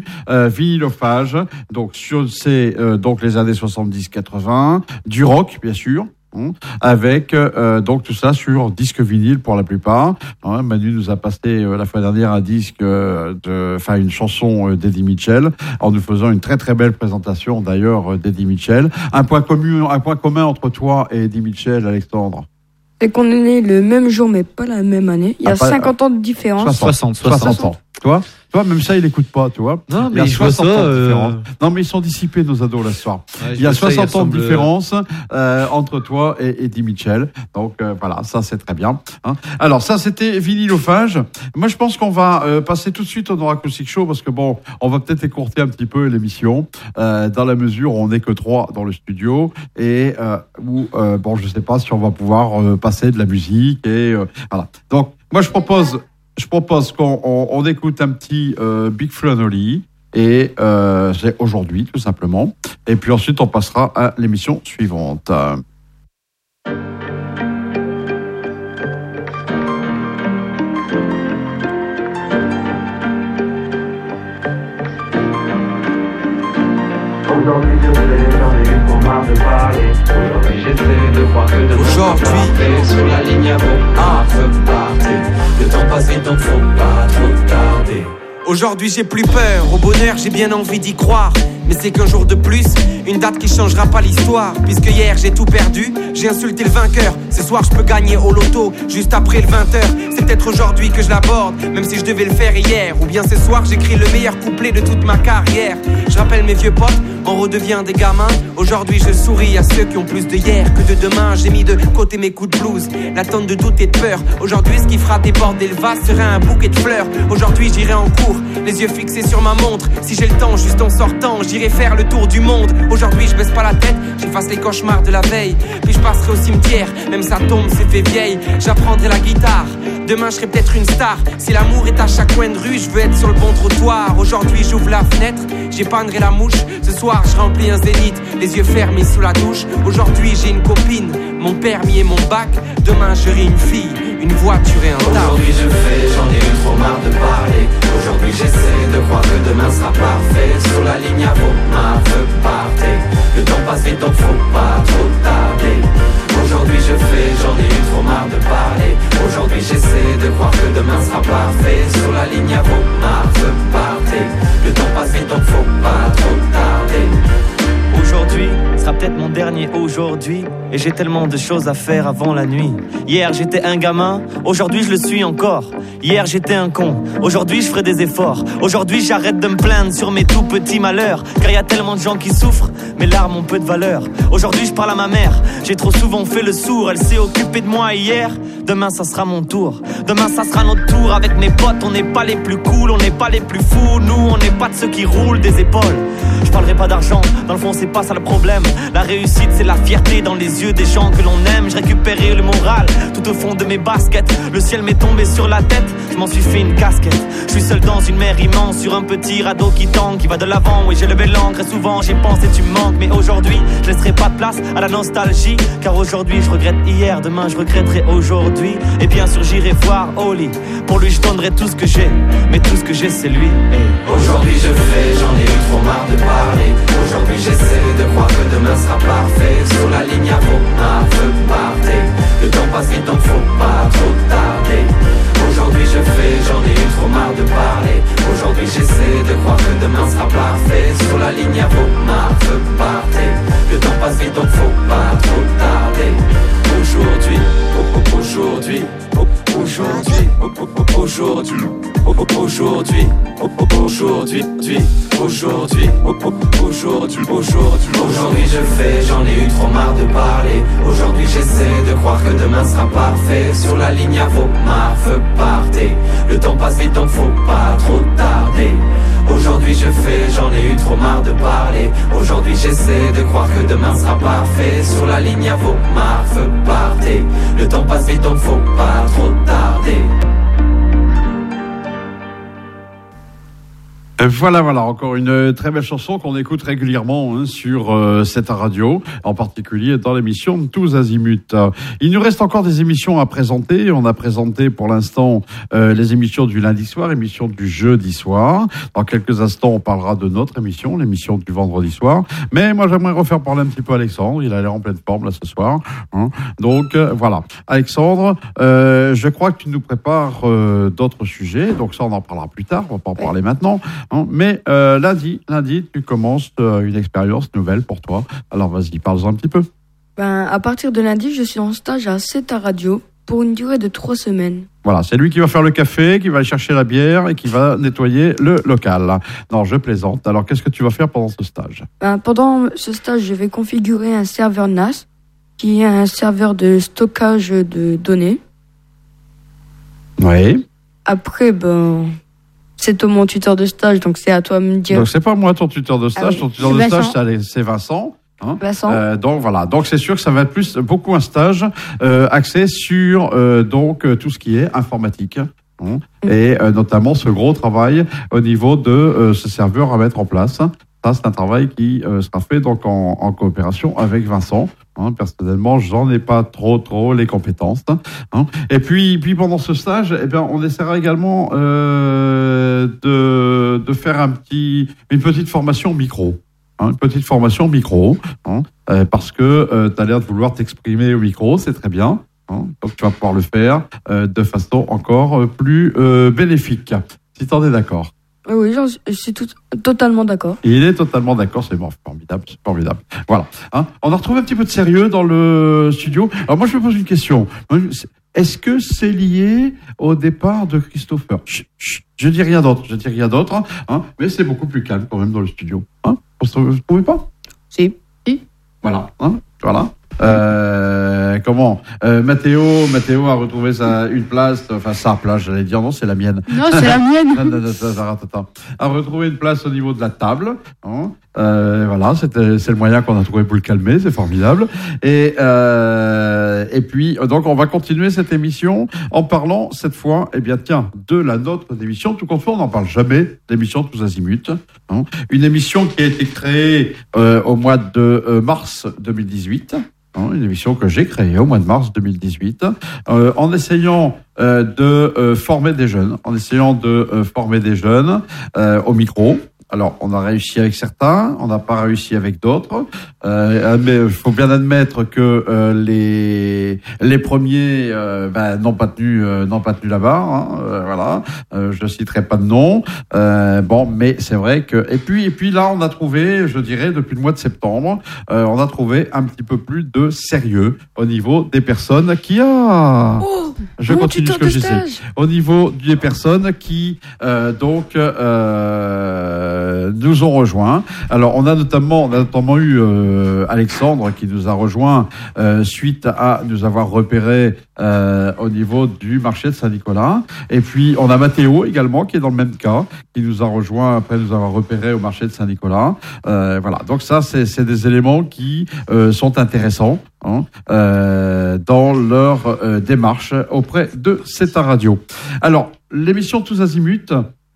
Vinylophage. Donc, sur donc les années 70-80. Du rock, bien sûr. avec donc tout ça sur disque vinyle pour la plupart. Manu nous a passé la fois dernière un disque, une chanson d'Eddie Mitchell, en nous faisant une très très belle présentation d'ailleurs d'Eddie Mitchell. Un point commun entre toi et Eddie Mitchell, Alexandre. C'est qu'on est né le même jour mais pas la même année. Il y a 50 ans de différence. 60 ans. Toi, même ça, il écoute pas, tu vois. Non, mais il y a 60 ans de différence. Non, mais ils sont dissipés, nos ados, là, ce soir. Ouais, il y a 60 ans de différence entre toi et Eddie Mitchell. Donc, voilà, ça, c'est très bien. Alors, ça, c'était Vinylophage. Moi, je pense qu'on va passer tout de suite au Nord Acoustic Show parce que, bon, on va peut-être écourter un petit peu l'émission dans la mesure où on n'est que 3 dans le studio et je sais pas si on va pouvoir passer de la musique et voilà. Donc, moi, je propose qu'on écoute un petit Big Flo & Oli et c'est aujourd'hui tout simplement. Et puis ensuite on passera à l'émission suivante. Aujourd'hui j'en ai eu pour marre de parler. Aujourd'hui j'essaie de croire que demain sera parfait. Sur la ligne avant, repartir. Le temps passe vite donc faut pas trop tarder. Aujourd'hui j'ai plus peur, au bonheur j'ai bien envie d'y croire. Mais c'est qu'un jour de plus, une date qui changera pas l'histoire. Puisque hier j'ai tout perdu, j'ai insulté le vainqueur. Ce soir je peux gagner au loto, juste après le 20h. C'est peut-être aujourd'hui que je l'aborde, même si je devais le faire hier. Ou bien ce soir j'écris le meilleur couplet de toute ma carrière. Je rappelle mes vieux potes, on redevient des gamins. Aujourd'hui je souris à ceux qui ont plus de hier que de demain. J'ai mis de côté mes coups de blues, la tonne de doute et de peur. Aujourd'hui ce qui fera déborder le vase serait un bouquet de fleurs. Aujourd'hui j'irai en cours, les yeux fixés sur ma montre. Si j'ai le temps juste en sortant, j'irai faire le tour du monde. Aujourd'hui je baisse pas la tête, j'efface les cauchemars de la veille. Puis je passerai au cimetière, même sa tombe s'est fait vieille. J'apprendrai la guitare, demain je serai peut-être une star. Si l'amour est à chaque coin de rue, je veux être sur le bon trottoir. Aujourd'hui j'ouvre la fenêtre, j'épannerai la mouche. Ce soir je remplis un zénith, les yeux fermés sous la douche. Aujourd'hui j'ai une copine, mon permis et mon bac. Demain j'aurai une fille, une voiture et un taf. Aujourd'hui je fais, j'en ai eu trop marre de parler. Aujourd'hui j'essaie de croire que demain sera parfait. Sur la ligne à vos mains, partez. Le temps passe vite donc faut pas trop tarder. Aujourd'hui je fais, j'en ai eu trop marre de parler. Aujourd'hui j'essaie de croire que demain sera parfait. Sur la ligne à vos mains, partez. Le temps passe vite donc faut pas trop tarder. Aujourd'hui sera peut-être mon dernier aujourd'hui. Et j'ai tellement de choses à faire avant la nuit. Hier j'étais un gamin, aujourd'hui je le suis encore. Hier j'étais un con, aujourd'hui je ferai des efforts. Aujourd'hui j'arrête de me plaindre sur mes tout petits malheurs. Car y a tellement de gens qui souffrent, mes larmes ont peu de valeur. Aujourd'hui je parle à ma mère, j'ai trop souvent fait le sourd. Elle s'est occupée de moi hier, demain ça sera mon tour. Demain ça sera notre tour, avec mes potes on n'est pas les plus cool. On n'est pas les plus fous, nous on n'est pas de ceux qui roulent des épaules. Je parlerai pas d'argent, dans le fond c'est pas ça le problème. La réussite c'est la fierté dans les yeux des gens que l'on aime. Je récupérais le moral tout au fond de mes baskets. Le ciel m'est tombé sur la tête, je m'en suis fait une casquette. Je suis seul dans une mer immense sur un petit radeau qui tangue, qui va de l'avant. Oui j'ai levé l'ancre et souvent j'ai pensé tu me manques. Mais aujourd'hui je laisserai pas de place à la nostalgie. Car aujourd'hui je regrette hier, demain je regretterai aujourd'hui. Et bien sûr j'irai voir Oli, pour lui je donnerai tout ce que j'ai. Mais tout ce que j'ai c'est lui. Aujourd'hui je fais, j'en ai eu trop marre de parler. Aujourd'hui j'essaie de croire que demain sera parfait. Sur la ligne à vos mains, partez. Le temps passe vite donc faut pas trop tarder. Aujourd'hui je fais, j'en ai eu trop marre de parler. Aujourd'hui j'essaie de croire que demain sera parfait. Sur la ligne à vos mains, partez. Le temps passe vite donc faut pas trop tarder. Aujourd'hui, aujourd'hui, aujourd'hui, aujourd'hui, aujourd'hui, aujourd'hui, aujourd'hui je fais, j'en ai eu trop marre de parler. Aujourd'hui j'essaie de croire que demain sera parfait. Sur la ligne à vos mains, partez. Le temps passe vite donc faut pas trop tarder. Aujourd'hui je fais, j'en ai eu trop marre de parler. Aujourd'hui j'essaie de croire que demain sera parfait. Sur la ligne à vos marques, partez. Le temps passe vite donc faut pas trop tarder. Voilà, encore une très belle chanson qu'on écoute régulièrement sur cette radio, en particulier dans l'émission Tous Azimuts. Il nous reste encore des émissions à présenter. On a présenté pour l'instant les émissions du lundi soir, émissions du jeudi soir. Dans quelques instants, on parlera de notre émission, l'émission du vendredi soir. Mais moi, j'aimerais refaire parler un petit peu Alexandre. Il a l'air en pleine forme là ce soir. Donc voilà, Alexandre, je crois que tu nous prépares d'autres sujets. Donc ça, on en parlera plus tard. On va pas en parler maintenant. Mais lundi, tu commences une expérience nouvelle pour toi. Alors vas-y, parle-en un petit peu. À partir de lundi, je suis en stage à CETA Radio pour une durée de 3 semaines. Voilà, c'est lui qui va faire le café, qui va aller chercher la bière et qui va nettoyer le local. Non, je plaisante. Alors qu'est-ce que tu vas faire pendant ce stage ? Pendant ce stage, je vais configurer un serveur NAS, qui est un serveur de stockage de données. Oui. Après, c'est toi mon tuteur de stage, donc c'est à toi de me dire. Donc c'est pas moi ton tuteur de stage, ton tuteur de stage c'est Vincent. Vincent. Donc voilà, donc c'est sûr que ça va être beaucoup un stage axé sur tout ce qui est informatique. Et notamment ce gros travail au niveau de ce serveur à mettre en place. Ça, c'est un travail qui sera fait donc en coopération avec Vincent. Personnellement, j'en ai pas trop les compétences. Et puis pendant ce stage, on essaiera également de faire une petite formation micro. Une petite formation micro, parce que tu as l'air de vouloir t'exprimer au micro, c'est très bien. Donc tu vas pouvoir le faire de façon encore plus bénéfique, si tu en es d'accord. Oui, je suis totalement d'accord. Il est totalement d'accord, c'est formidable. Voilà. On a retrouvé un petit peu de sérieux dans le studio. Alors moi, je me pose une question. Est-ce que c'est lié au départ de Christopher ? Je dis rien d'autre, mais c'est beaucoup plus calme quand même dans le studio. Vous ne trouvez pas ? Si. Voilà. Voilà. Mathéo a retrouvé sa place, j'allais dire, non, c'est la mienne. Non, c'est la mienne. Attends. A retrouvé une place au niveau de la table. Voilà, c'est le moyen qu'on a trouvé pour le calmer, c'est formidable. Et puis, donc, on va continuer cette émission en parlant cette fois, de la nôtre d'émission. Tout compte fait, on n'en parle jamais d'émission Tous Azimuts. Une émission qui a été créée au mois de mars 2018. Une émission que j'ai créée au mois de mars 2018, en essayant de former des jeunes, au micro. Alors, on a réussi avec certains, on n'a pas réussi avec d'autres. Mais il faut bien admettre que les premiers n'ont pas tenu la barre. Voilà. Je citerai pas de nom. Mais c'est vrai que et puis là, on a trouvé, je dirais, depuis le mois de septembre, on a trouvé un petit peu plus de sérieux au niveau des personnes qui je continue ce que je sais. Au niveau des personnes qui nous ont rejoints. Alors, on a notamment eu Alexandre qui nous a rejoint suite à nous avoir repéré au niveau du marché de Saint-Nicolas. Et puis, on a Mathéo également qui est dans le même cas, qui nous a rejoint après nous avoir repéré au marché de Saint-Nicolas. Voilà. Donc ça, c'est des éléments qui sont intéressants dans leur démarche auprès de CETA Radio. Alors, l'émission Tous Azimuts.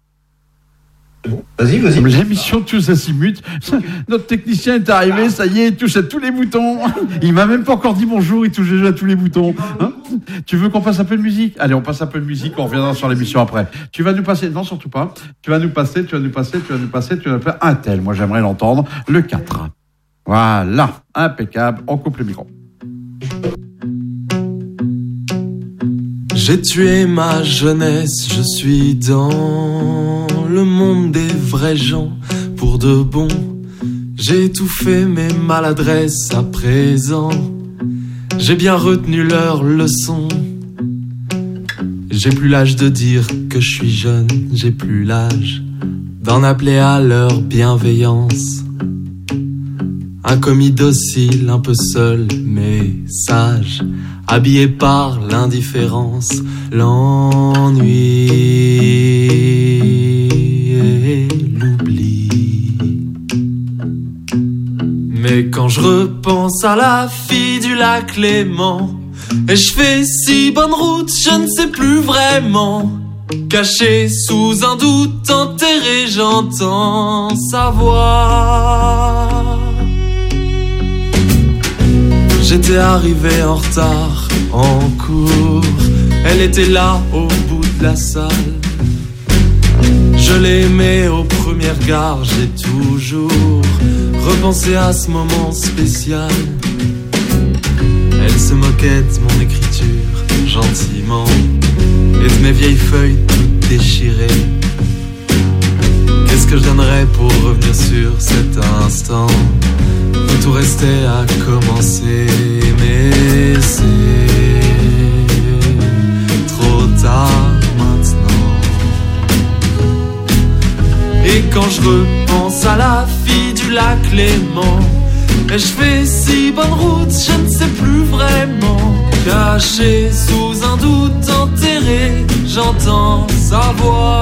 Vas-y. L'émission Tous Azimuts. Notre technicien est arrivé, ça y est, il touche à tous les boutons. Il m'a même pas encore dit bonjour, il touche déjà à tous les boutons. Tu veux qu'on passe un peu de musique ? Allez, on passe un peu de musique, on reviendra sur l'émission après. Tu vas nous passer, non surtout pas, tu vas nous passer un tel, moi j'aimerais l'entendre, le 4. Voilà, impeccable, on coupe le micro. J'ai tué ma jeunesse, je suis dans le monde des vrais gens pour de bon. J'ai étouffé mes maladresses à présent. J'ai bien retenu leurs leçons. J'ai plus l'âge de dire que je suis jeune, j'ai plus l'âge d'en appeler à leur bienveillance. Un commis docile, un peu seul, mais sage, habillé par l'indifférence, l'ennui et l'oubli. Mais quand je repense à la fille du lac Léman, et je fais si bonne route, je ne sais plus vraiment Caché sous un doute enterré, j'entends sa voix. J'étais arrivé en retard, en cours. Elle était là au bout de la salle. Je l'aimais au premier regard, j'ai toujours repensé à ce moment spécial. Elle se moquait de mon écriture, gentiment, et de mes vieilles feuilles toutes déchirées. Qu'est-ce que je donnerais pour revenir sur cet instant où tout restait à commencer? Mais c'est trop tard maintenant. Et quand je repense à la fille du lac Léman, ai-je fait si bonne route, je ne sais plus vraiment. Caché sous un doute enterré, j'entends sa voix.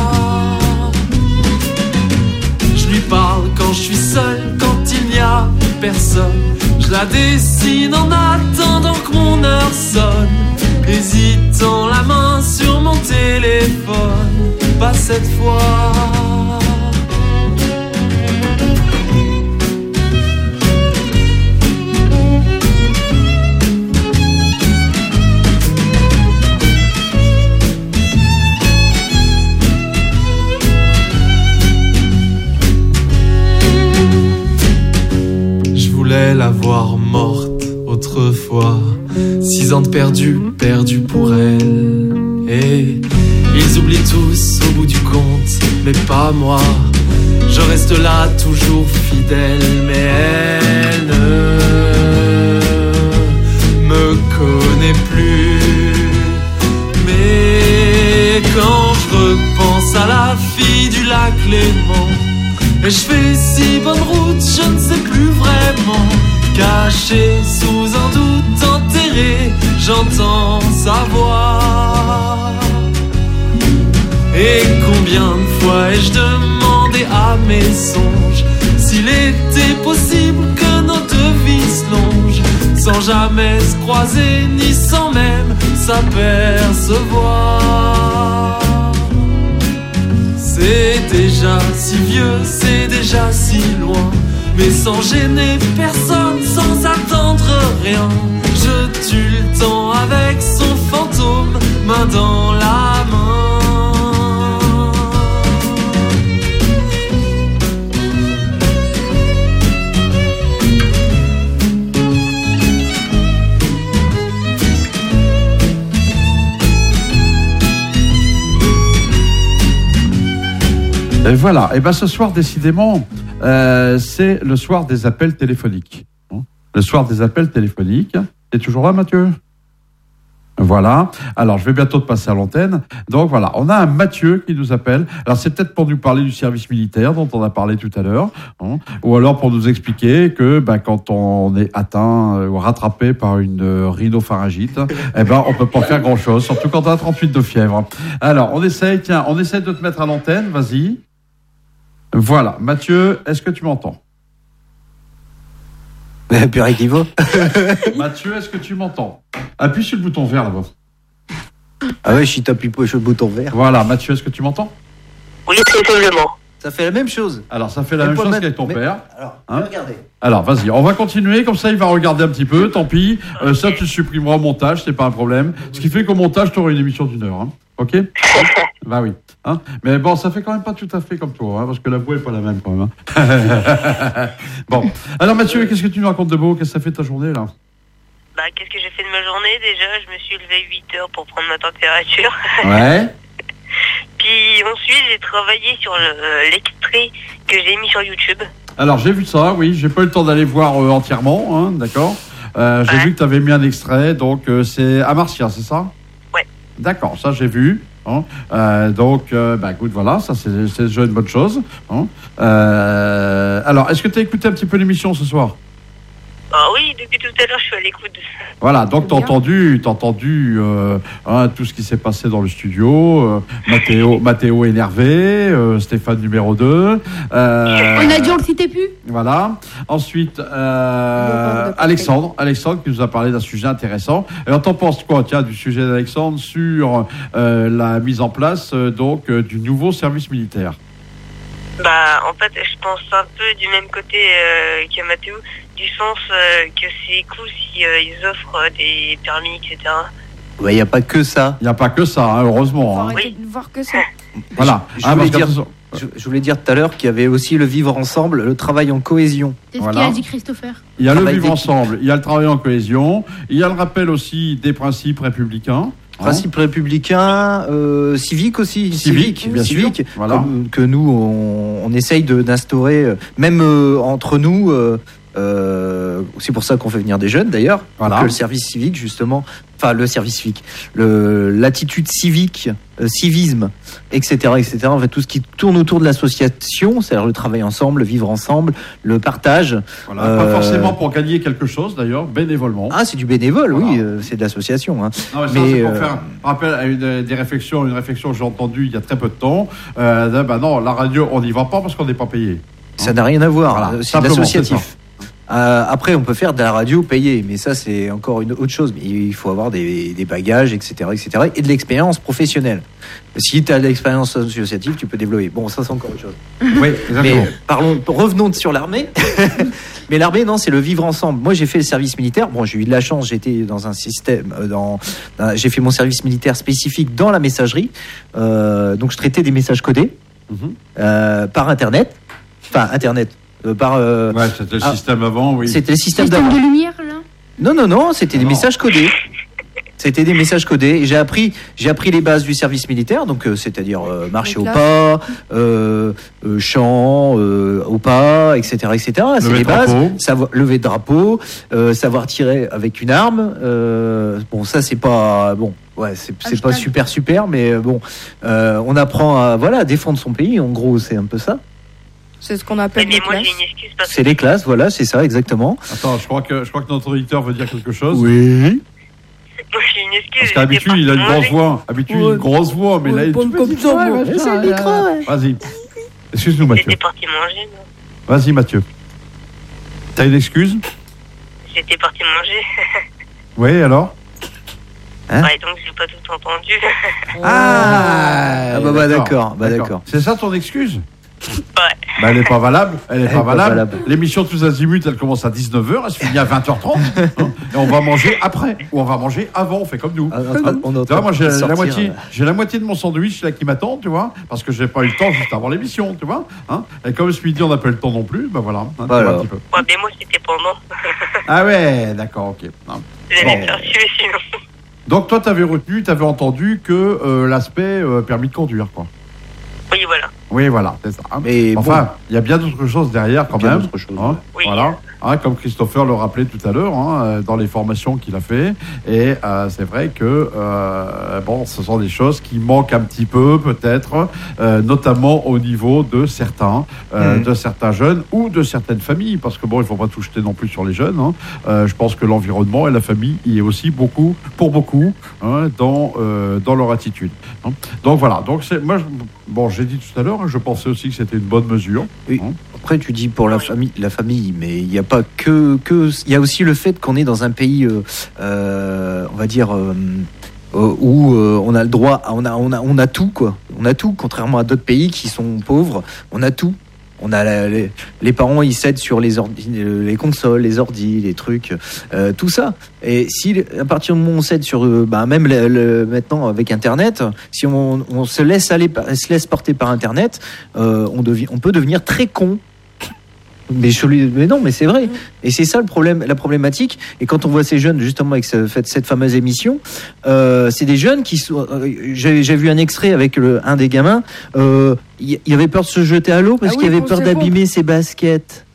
Je lui parle quand je suis seul, quand il n'y a personne. Je la dessine en attendant que mon heure sonne, hésitant la main sur mon téléphone. Pas cette fois. La voir morte autrefois, 6 ans de perdu pour elle. Et ils oublient tous au bout du compte, mais pas moi. Je reste là toujours fidèle, mais elle ne me connaît plus. Mais quand je repense à la fille du lac Léman, et je fais si bonne route, je ne sais plus vraiment. Caché sous un doute enterré, j'entends sa voix. Et combien de fois ai-je demandé à mes songes s'il était possible que nos deux vies se longent, sans jamais se croiser ni sans même s'apercevoir. C'est déjà si vieux, c'est déjà si loin, mais sans gêner personne, sans attendre rien. Je tue le temps avec son fantôme, main dans la main. Et voilà, et ben ce soir décidément, c'est le soir des appels téléphoniques. Le soir des appels téléphoniques. T'es toujours là, Mathieu ? Voilà. Alors, je vais bientôt te passer à l'antenne. Donc voilà, on a un Mathieu qui nous appelle. Alors, c'est peut-être pour nous parler du service militaire dont on a parlé tout à l'heure, ou alors pour nous expliquer que quand on est atteint ou rattrapé par une rhinopharyngite, on peut pas faire grand-chose, surtout quand on a 38 de fièvre. Alors, on essaye de te mettre à l'antenne. Vas-y. Voilà, Mathieu, est-ce que tu m'entends ? Plus rien qui vaut. Mathieu, est-ce que tu m'entends ? Appuie sur le bouton vert là-bas. Ah ouais, je t'appuie sur le bouton vert. Voilà, Mathieu, est-ce que tu m'entends ? Oui, très faiblement. Ça fait la même chose. Alors, ça fait la même chose qu'avec ton père. Alors, regardez. Alors, vas-y, on va continuer, comme ça il va regarder un petit peu, tant pis. Ça, tu supprimeras au montage, c'est pas un problème. Ce qui fait qu'au montage, tu auras une émission d'1 heure. Ok ? Bah oui. Mais bon, ça fait quand même pas tout à fait comme toi, parce que la voix est pas la même quand même. Bon. Alors Mathieu, qu'est-ce que tu nous racontes de beau ? Qu'est-ce que ça fait de ta journée là ? Qu'est-ce que j'ai fait de ma journée déjà ? Je me suis levé 8 heures pour prendre ma température. Ouais. Puis ensuite, j'ai travaillé sur l'extrait que j'ai mis sur YouTube. Alors j'ai vu ça, oui. J'ai pas eu le temps d'aller voir entièrement, d'accord. J'ai vu que tu avais mis un extrait, donc c'est Amarcia, c'est ça ? Ouais. D'accord, ça j'ai vu. Donc, écoute, voilà, ça c'est déjà une bonne chose. Alors, est-ce que tu as écouté un petit peu l'émission ce soir ? Ah oui, depuis tout à l'heure, je suis à l'écoute. Voilà, donc t'as entendu tout ce qui s'est passé dans le studio. Mathéo énervé, Stéphane numéro 2. On a dit on le citait plus. Voilà. Ensuite, Alexandre qui nous a parlé d'un sujet intéressant. Alors t'en penses quoi, tiens, du sujet d'Alexandre sur la mise en place du nouveau service militaire? Bah, en fait, je pense un peu du même côté que Mathéo, du sens que c'est cool si ils offrent des permis, etc. Ouais, il n'y a pas que ça. Il n'y a pas que ça, hein, heureusement. Hein. Arrêtez de voir que ça. Voilà. Je voulais dire tout à l'heure qu'il y avait aussi le vivre ensemble, le travail en cohésion. C'est ce qu'a dit Christopher. Il y a le vivre ensemble, il y a le travail en cohésion, il y a le rappel aussi des principes républicains. Principes républicains, civiques aussi. Civique, bien sûr. Voilà. Que nous, on essaye d'instaurer, même entre nous. C'est pour ça qu'on fait venir des jeunes d'ailleurs. Voilà. Que le service civique, justement, enfin le service civique, l'attitude civique, civisme, etc., en fait, tout ce qui tourne autour de l'association, c'est-à-dire le travail ensemble, le vivre ensemble, le partage. Voilà, pas forcément pour gagner quelque chose d'ailleurs, bénévolement. Ah, c'est du bénévole, voilà. Oui, c'est de l'association. Hein. Non, mais c'est pour faire rappel à une réflexion que j'ai entendue il y a très peu de temps. Non, la radio, on n'y va pas parce qu'on n'est pas payé. Ça n'a rien à voir. Voilà, c'est de l'associatif. Après, on peut faire de la radio payée, mais ça, c'est encore une autre chose. Mais il faut avoir des bagages, etc., et de l'expérience professionnelle. Si tu as de l'expérience associative, tu peux développer. Bon, ça, c'est encore autre chose. Oui, exactement. Mais revenons sur l'armée. Mais l'armée, non, c'est le vivre ensemble. Moi, j'ai fait le service militaire. Bon, j'ai eu de la chance. J'étais dans un système. J'ai fait mon service militaire spécifique dans la messagerie. Donc, je traitais des messages codés par Internet. Enfin, Internet. C'était le système avant, oui. C'était le système d'avant. de lumière, là? Non, c'était des messages codés. C'était des messages codés. Et j'ai appris les bases du service militaire, donc c'est-à-dire marcher au pas, chant au pas, etc. C'est les bases. Lever de drapeau, savoir tirer avec une arme. Bon, ça c'est pas bon. Ouais, c'est pas super, mais bon, on apprend à défendre son pays. En gros, c'est un peu ça. C'est ce qu'on appelle les classes. C'est les classes, voilà, c'est ça, exactement. Attends, je crois que notre auditeur veut dire quelque chose. Oui. Moi, j'ai une excuse. Parce qu'habitude, il a une grosse voix. Une grosse voix, mais là, il comme ça, moi. C'est le micro, ouais. Vas-y. Excuse-nous, Mathieu. J'étais parti manger, non? Vas-y, Mathieu. T'as une excuse? J'étais parti manger. Oui, alors? Hein? Ouais, donc j'ai pas tout entendu. D'accord. C'est ça ton excuse? Ouais. Elle n'est pas valable. L'émission Tous Azimuts, elle commence à 19h, elle se finit à 20h30. Et on va manger après. Ou on va manger avant, on fait comme nous. Moi, j'ai la moitié de mon sandwich là qui m'attend, tu vois, parce que j'ai pas eu le temps juste avant l'émission, tu vois. Et comme ce midi, on n'a pas eu le temps non plus, voilà. Tu vois un petit peu. Ouais, mais moi, c'était pendant. Ah ouais, d'accord, ok. J'allais faire suer sinon. Donc, toi, t'avais entendu que l'aspect permis de conduire, quoi. Oui, voilà, c'est ça. Mais enfin, il y a bien d'autres choses derrière quand même. Oui. Voilà. Comme Christopher le rappelait tout à l'heure, dans les formations qu'il a fait. Et c'est vrai que ce sont des choses qui manquent un petit peu, peut-être, notamment au niveau de certains jeunes ou de certaines familles, parce que il ne faut pas tout jeter non plus sur les jeunes. Je pense que l'environnement et la famille y est aussi beaucoup dans leur attitude. Donc voilà. Donc j'ai dit tout à l'heure, je pensais aussi que c'était une bonne mesure. Oui. Après, tu dis pour la famille, mais il n'y a pas que. Il y a aussi le fait qu'on est dans un pays, on va dire, où on a le droit, on a tout, quoi. On a tout, contrairement à d'autres pays qui sont pauvres. On a tout. On a les parents, ils cèdent sur les consoles, les ordis, les trucs, tout ça. Et si à partir du moment où on cède sur, même maintenant avec Internet, si on se laisse porter par Internet, on peut devenir très con. Mais non, mais c'est vrai. Et c'est ça le problème, la problématique. Et quand on voit ces jeunes, justement, avec cette fameuse émission, c'est des jeunes qui sont. J'ai vu un extrait avec un des gamins. Il avait peur de se jeter à l'eau parce qu'il avait peur d'abîmer ses baskets.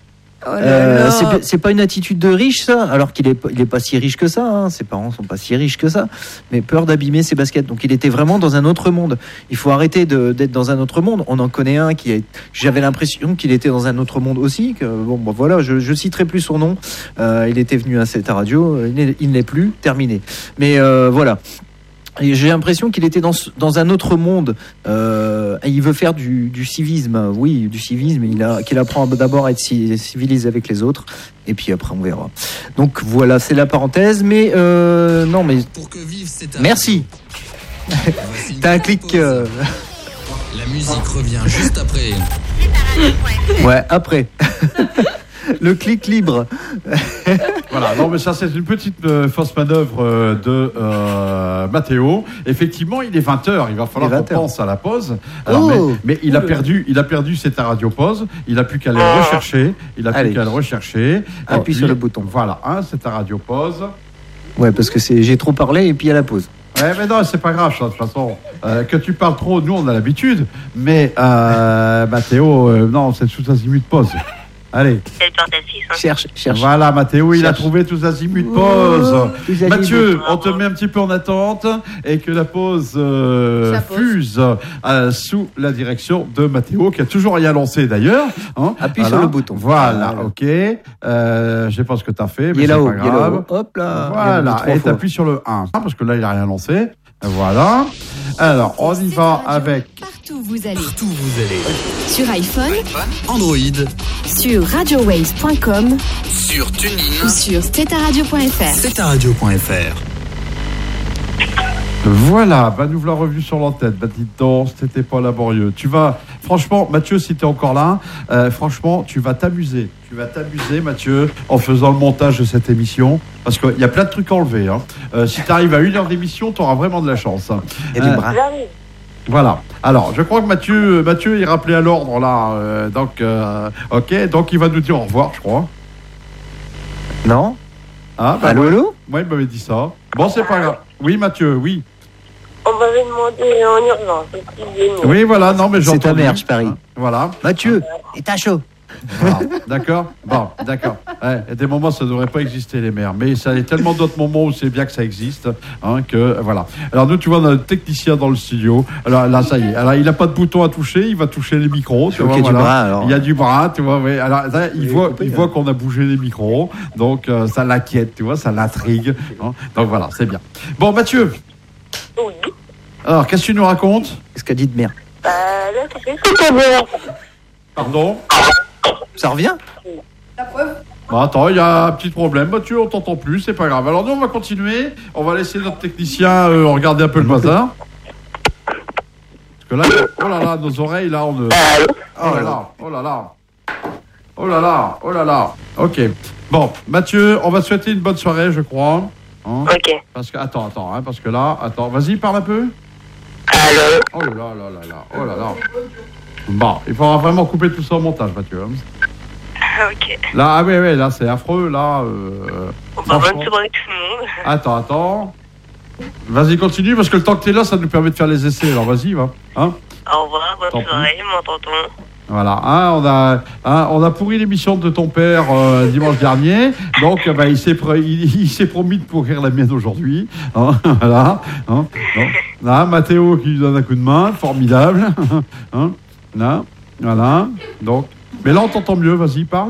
C'est pas une attitude de riche, ça, alors qu'il est pas si riche que ça, hein. Ses parents sont pas si riches que ça, mais peur d'abîmer ses baskets. Donc il était vraiment dans un autre monde. Il faut arrêter d'être dans un autre monde. On en connaît un j'avais l'impression qu'il était dans un autre monde aussi, que voilà, je citerai plus son nom. Il était venu à cette radio, il n'est plus, terminé. Mais voilà. Et j'ai l'impression qu'il était dans un autre monde. Il veut faire du civisme, oui, du civisme. Qu'il apprend d'abord à être civilisé avec les autres, et puis après on verra. Donc voilà, c'est la parenthèse. Mais non, mais merci. T'as un clic. La musique revient juste après. Ouais, après. Le clic libre. Voilà, non mais ça c'est une petite fausse manœuvre de Mathéo. Effectivement, il est 20h, il va falloir qu'on pense à la pause. Alors, mais il a perdu cette radio pause, il a plus qu'à le rechercher. Appuie sur le bouton. Voilà, c'est ta radio pause. Ouais, parce que j'ai trop parlé et puis à la pause. Ouais, mais non, c'est pas grave, ça, de toute façon. Que tu parles trop, nous on a l'habitude, mais Mathéo, non, c'est sous azimut pause. Allez. Cherche. Voilà, Mathéo, il a trouvé tous azimuts pause. Mathieu, on te met un petit peu en attente et que la pause fuse sous la direction de Mathéo, qui a toujours rien lancé d'ailleurs. Appuie sur le bouton. Voilà, ok. Je sais pas ce que tu as fait, mais c'est pas grave. Hop là. Voilà, et t'appuies sur le 1, parce que là, il a rien lancé. Voilà. Alors, on y va avec... Partout où vous allez. Sur iPhone, Android, sur radiowaves.com, sur TuneIn ou sur steta-radio.fr. steta-radio.fr. Voilà, nous voilà revenus sur l'antenne. Dites donc, c'était pas laborieux. Franchement, Mathieu, si t'es encore là, franchement, tu vas t'amuser. Tu vas t'amuser, Mathieu, en faisant le montage de cette émission. Parce qu'il y a plein de trucs à enlever. Si tu arrives à 1 heure d'émission, tu auras vraiment de la chance. Et du bras. Voilà. Alors, je crois que Mathieu est rappelé à l'ordre, là. Ok, donc il va nous dire au revoir, je crois. Non. Allô? Ouais, il m'avait dit ça. Bon, c'est pas grave. Oui, Mathieu, oui. On m'avait demandé en urgence. Oui, voilà, non, mais j'entends. C'est ta mère, je parie. Voilà. Mathieu, et t'as chaud. Voilà. D'accord. Bon, d'accord. Ouais, il y a des moments, ça ne devrait pas exister, les mères. Mais ça y a tellement d'autres moments où c'est bien que ça existe. Que voilà. Alors, nous, tu vois, on a un technicien dans le studio. Alors, là, ça y est. Alors, il n'a pas de bouton à toucher. Il va toucher les micros. Tu vois, du bras, alors. Il y a du bras, tu vois. Ouais. Alors, là, il voit qu'on a bougé les micros. Donc, ça l'inquiète, tu vois, ça l'intrigue. Donc, voilà, c'est bien. Bon, Mathieu. Oui. Alors, qu'est-ce que tu nous racontes? Qu'est-ce qu'a dit de merde? Là, c'est tout bien. Pardon? Ça revient? La preuve? Attends, il y a un petit problème, Mathieu, on t'entend plus, c'est pas grave. Alors nous, on va continuer, on va laisser notre technicien regarder un peu le bazar. Parce que là, oh là là, nos oreilles, là, oh là là. Ok. Bon, Mathieu, on va te souhaiter une bonne soirée, je crois. Ok. Parce que, attends, parce que là, vas-y, parle un peu. Allô? Oh là là. Bon, il faudra vraiment couper tout ça au montage, Mathieu. Ok. Là, ouais, là, c'est affreux, là. On va bonne soirée tout le monde. Attends. Vas-y, continue, parce que le temps que t'es là, ça nous permet de faire les essais. Alors, vas-y, va. Au revoir, bonne soirée, mon tonton. Voilà, on a pourri l'émission de ton père dimanche dernier, donc il s'est promis de pourrir la mienne aujourd'hui. Voilà. Là, Mathéo qui lui donne un coup de main, formidable. Là, voilà. Donc, mais là on t'entend mieux. Vas-y, parle.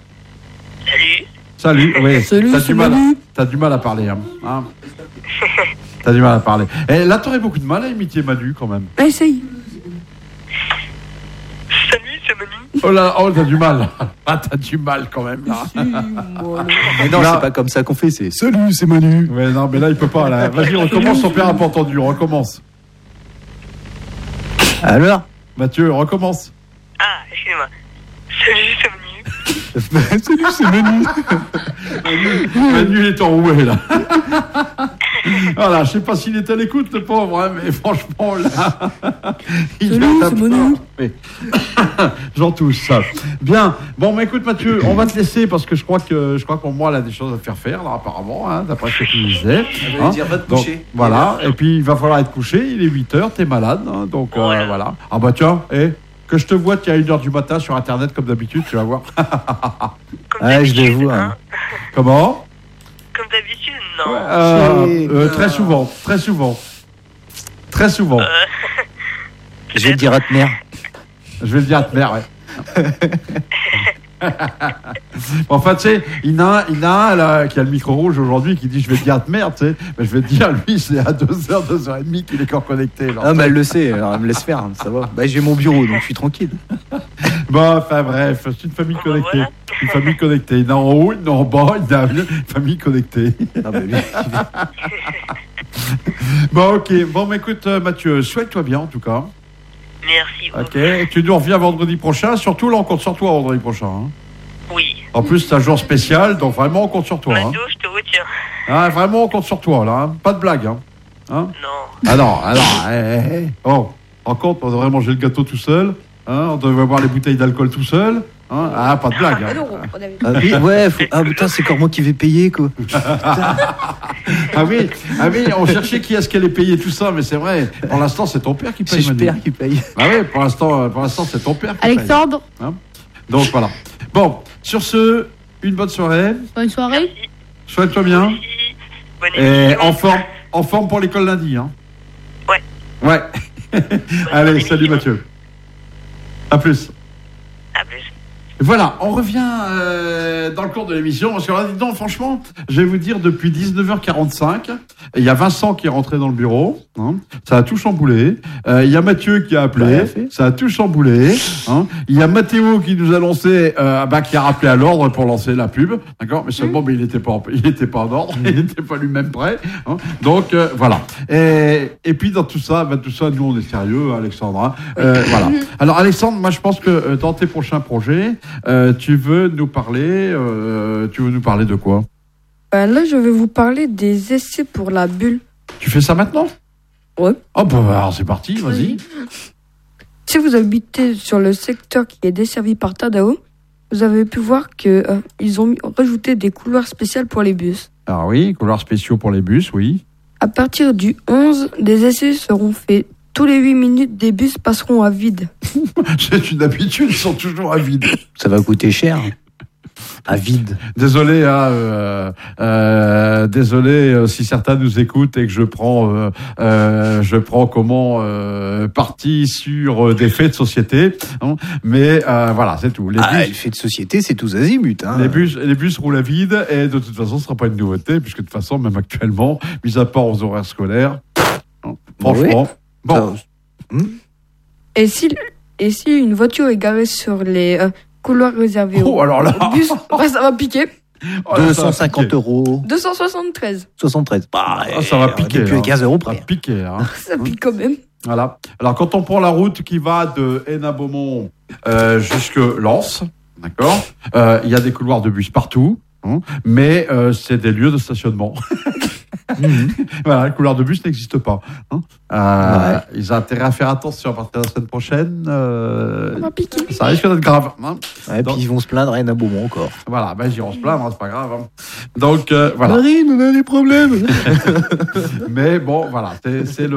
Salut. Oui. Salut. T'as du mal à parler. T'as du mal à parler. Et là, t'aurais beaucoup de mal à imiter Manu quand même. Essaye. Salut, c'est Manu. Oh là, t'as du mal. T'as du mal quand même là. Mais non, c'est pas comme ça qu'on fait. C'est salut, c'est Manu. Ouais, non, mais là il peut pas. Là. Vas-y, recommence. Son père n'a pas entendu. On recommence. Alors, Mathieu, recommence. Ah, excusez-moi. Salut, c'est Manu. Salut, c'est Manu. Manu, il est enroué là. Voilà, je sais pas s'il est à l'écoute, le pauvre, mais franchement là, il est un peu. Oui. J'en touche ça. Bien. Bon, mais écoute, Mathieu, on va te laisser parce que je crois qu'en moi, elle a des choses à te faire faire là, apparemment, d'après ce que tu disais. Va te coucher. Donc, voilà. Et puis il va falloir être couché. Il est 8h, t'es malade, donc voilà. Ah bah tiens, que je te vois à 1h du matin sur Internet comme d'habitude, tu vas voir. Je vais voir. Comment? Comme d'habitude, non. Très souvent. Je vais le dire à ta mère. Je vais le dire à ta mère, ouais. Enfin, tu sais, il y en a un là, qui a le micro rouge aujourd'hui qui dit je vais te dire de merde, tu sais. Mais je vais te dire, lui, c'est à 2h, 2h30 qu'il est encore connecté. Là, elle le sait, alors elle me laisse faire, ça va. J'ai mon bureau, donc je suis tranquille. Bon, enfin bref, c'est une famille connectée. Voilà. Une famille connectée. Il y en a en haut, il y en a en bas, il y a une famille connectée. Bon, ok. Bon, mais écoute, Mathieu, souhaite-toi bien en tout cas. Merci beaucoup. Ok, tu nous reviens vendredi prochain. Surtout, là, on compte sur toi vendredi prochain. Hein. Oui. En plus, c'est un jour spécial, donc vraiment, on compte sur toi. Mathieu, je te retiens. Ah, vraiment, on compte sur toi, là. Hein. Pas de blague. Hein. Non. Alors, Oh, en compte, on devrait manger le gâteau tout seul. Hein, on devrait boire les bouteilles d'alcool tout seul. Hein. Ah, pas de blague. Hein. Putain, c'est encore moi qui vais payer, quoi. Ah oui, on cherchait qui est-ce qu'elle est payée, tout ça, mais c'est vrai, pour l'instant, c'est ton père qui paye. C'est mon père qui paye. Ah oui, pour l'instant, c'est ton père qui Alexandre. paye. Hein. Donc voilà. Bon, sur ce, une bonne soirée. Bonne soirée. Souhaite-toi bien. Et en forme pour l'école lundi. Hein. Ouais. Allez, salut Mathieu. À plus. Voilà, on revient dans le cours de l'émission, parce que là, dis donc, franchement, je vais vous dire, depuis 19h45, il y a Vincent qui est rentré dans le bureau, hein, ça a tout chamboulé. Il y a Mathieu qui a appelé, ça a tout chamboulé. Hein. Il y a Mathéo qui nous a lancé, qui a rappelé à l'ordre pour lancer la pub, d'accord, mais seulement, il n'était pas en ordre, il n'était pas lui-même prêt. Hein. Donc voilà. Et puis dans tout ça, nous on est sérieux, Alexandre. Hein. Voilà. Alors Alexandre, moi je pense que dans tes prochains projets, tu veux nous parler de quoi? Là, je vais vous parler des essais pour la bulle. Tu fais ça maintenant? Ouais. Oh, alors c'est parti, vas-y. Si vous habitez sur le secteur qui est desservi par Tadao, vous avez pu voir qu'ils ont rajouté des couloirs spéciaux pour les bus. Ah oui, couloirs spéciaux pour les bus, oui. À partir du 11, des essais seront faits. Tous les 8 minutes, des bus passeront à vide. C'est une habitude, ils sont toujours à vide. Ça va coûter cher. À vide. Désolé, si certains nous écoutent et que je prends parti sur des faits de société. Hein, mais voilà, c'est tout. Les faits de société, c'est tous azimuts. Hein. Les bus roulent à vide et de toute façon, ce sera pas une nouveauté puisque de toute façon, même actuellement, mis à part aux horaires scolaires, franchement. Oui. Bon. Et si une voiture est garée sur les couloirs réservés aux bus, ça va piquer. 250 €. 273. 73. Ça va piquer. Depuis 15 € près. Ça va piquer. Hein. Ça pique quand même. Voilà. Alors, quand on prend la route qui va de Hénin-Beaumont jusque Lens, d'accord, il y a des couloirs de bus partout, hein, mais c'est des lieux de stationnement. Voilà, le couloir de bus n'existe pas. Hein. Ils ont intérêt à faire attention à partir de la semaine prochaine. Ça risque d'être grave. Hein. Et puis ils vont se plaindre à Hénin-Beaumont encore. Voilà, ils iront se plaindre, c'est pas grave. Hein. Donc voilà. Marine, on a des problèmes. Mais bon, voilà, c'est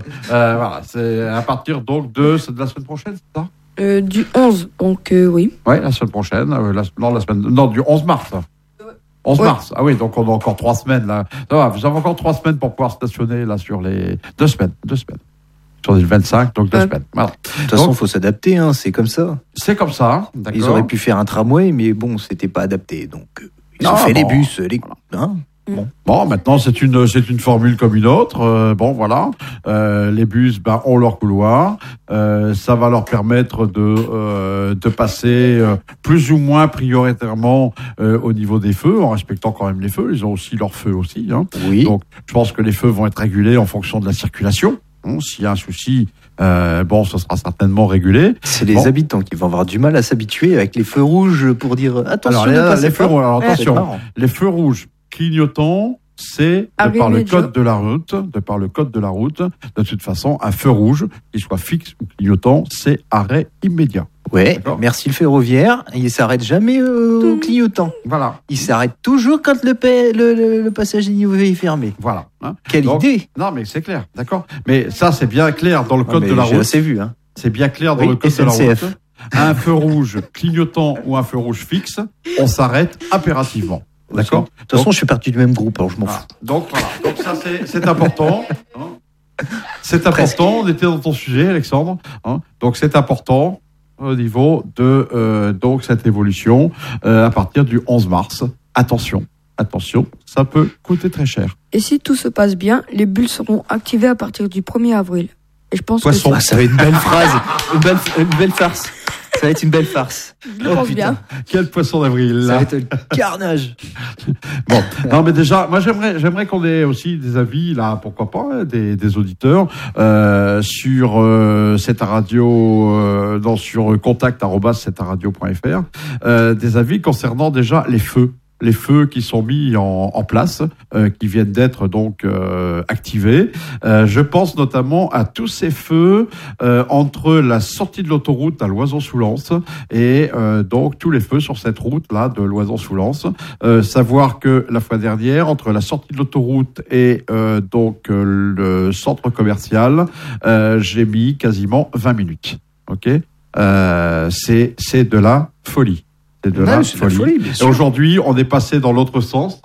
à partir donc de la semaine prochaine, c'est ça? Du 11, donc oui. Ouais, la semaine prochaine. Du 11 mars. 11 mars. Ah oui, donc on a encore 3 semaines là. Ça va, vous avez encore 3 semaines pour pouvoir stationner là sur les 2 semaines. Sur les 25, donc 2 semaines. Voilà. De toute façon, il faut s'adapter, hein, c'est comme ça. C'est comme ça, d'accord. Ils auraient pu faire un tramway, mais bon, c'était pas adapté. Donc, ils ont fait les bus. Bon, maintenant, c'est une formule comme une autre. Bon, voilà. Les bus, ont leur couloir. Ça va leur permettre de passer plus ou moins prioritairement au niveau des feux, en respectant quand même les feux. Ils ont aussi leurs feux aussi. Hein. Oui. Donc, je pense que les feux vont être régulés en fonction de la circulation. S'il y a un souci, ce sera certainement régulé. C'est les habitants qui vont avoir du mal à s'habituer avec les feux rouges pour dire attention. Attention, les feux rouges clignotants, c'est de par le code de la route. De toute façon, un feu rouge, qu'il soit fixe ou clignotant, c'est arrêt immédiat. Ouais, merci le ferroviaire. Il s'arrête jamais au clignotant. Voilà. Il s'arrête toujours quand le passage est fermé. Voilà. Quelle idée. Non, mais c'est clair, d'accord. Mais ça, c'est bien clair dans le code de la route. J'ai assez vu, hein. c'est bien clair dans Oui, le code de la SNCF. route. À un feu rouge clignotant ou un feu rouge fixe, on s'arrête impérativement. D'accord ? De toute façon, je suis parti du même groupe, alors je m'en fous. Donc voilà, donc ça c'est important. Hein. C'est important, on était dans ton sujet, Alexandre. Hein. Donc c'est important au niveau de donc cette évolution à partir du 11 mars. Attention, ça peut coûter très cher. Et si tout se passe bien, les bulles seront activées à partir du 1er avril. Et je pense Poisson. que Ça va être une belle phrase, une belle farce. Ça va être une belle farce. je le pense bien. Quel poisson d'avril Ça là. va être un carnage. Bon, non mais déjà, moi j'aimerais qu'on ait aussi des avis là, pourquoi pas, hein, des auditeurs sur cette radio, sur contact@cettaradio.fr, des avis concernant déjà les feux qui sont mis en place, qui viennent d'être donc activés. Je pense notamment à tous ces feux entre la sortie de l'autoroute à Loison-sous-Lens et donc tous les feux sur cette route là de Loison-sous-Lens. Savoir que la fois dernière, entre la sortie de l'autoroute et donc le centre commercial, j'ai mis quasiment 20 minutes. Ok, c'est de la folie. C'est de la folie. bien Et sûr. aujourd'hui, on est passé dans l'autre sens.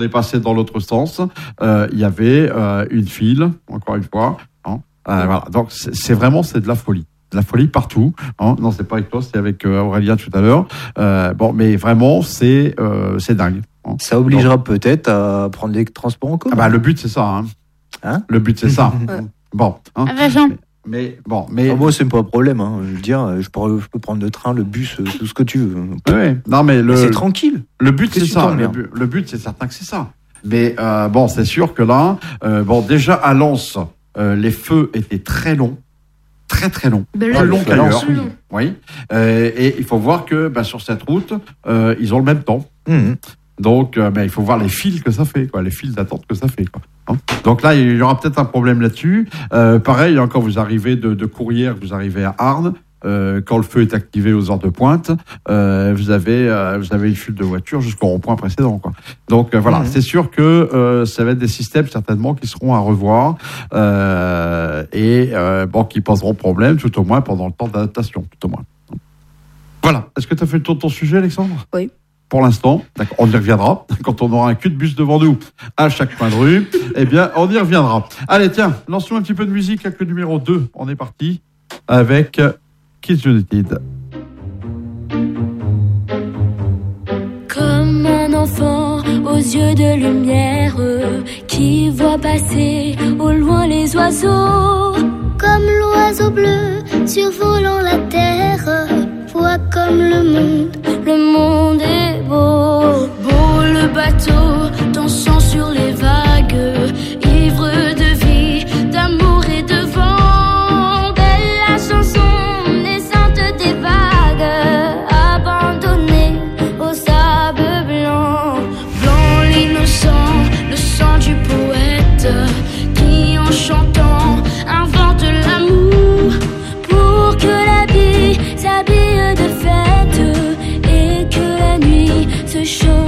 Il y avait une file, encore une fois. Hein. Voilà. Donc c'est vraiment de la folie. De la folie partout. Hein. Non, c'est pas avec toi, c'est avec Aurélien tout à l'heure. Bon, mais vraiment, c'est dingue. Hein. Ça obligera peut-être à prendre les transports en commun. Ah bah, le but c'est ça. Hein. Le but c'est ça. Bon. Hein. Mais moi c'est pas un problème. Hein. Je veux dire, je peux prendre le train, le bus, tout ce que tu veux. Ouais. Non mais c'est tranquille. Le but c'est ça. t'emmerdes. Le but c'est certain que c'est ça. Mais bon, c'est sûr que là, déjà à Lens, les feux étaient très longs. Très très long, Ben plus long qu'ailleurs. oui. Oui. Et il faut voir que sur cette route, ils ont le même temps. Donc, il faut voir les files que ça fait, quoi, les files d'attente que ça fait, quoi. Hein. Donc là, il y aura peut-être un problème là-dessus. Pareil, quand vous arrivez de Courrières, vous arrivez à Arnes. Quand le feu est activé aux heures de pointe, vous avez une file de voitures jusqu'au rond-point précédent, quoi. Donc voilà, c'est sûr que ça va être des systèmes certainement qui seront à revoir et qui poseront problème, tout au moins pendant le temps d'adaptation, tout au moins. Voilà. Est-ce que tu as fait le tour de ton sujet, Alexandre ? Oui. Pour l'instant, d'accord, on y reviendra quand on aura un cul de bus devant nous à chaque coin de rue. Eh bien, on y reviendra. Allez, tiens, lançons un petit peu de musique avec le numéro 2. On est parti avec Kids United. Comme un enfant aux yeux de lumière qui voit passer au loin les oiseaux. Comme l'oiseau bleu survolant la terre, voit comme le monde est beau. Beau le bateau dansant sur les vagues, ivre de vie, d'amour et de vent. Belle la chanson naissante des vagues, abandonnée au sable blanc. Blanc l'innocent, le sang du poète, qui en chantant invente l'amour, pour que la vie s'habille de fête et que la nuit se chauffe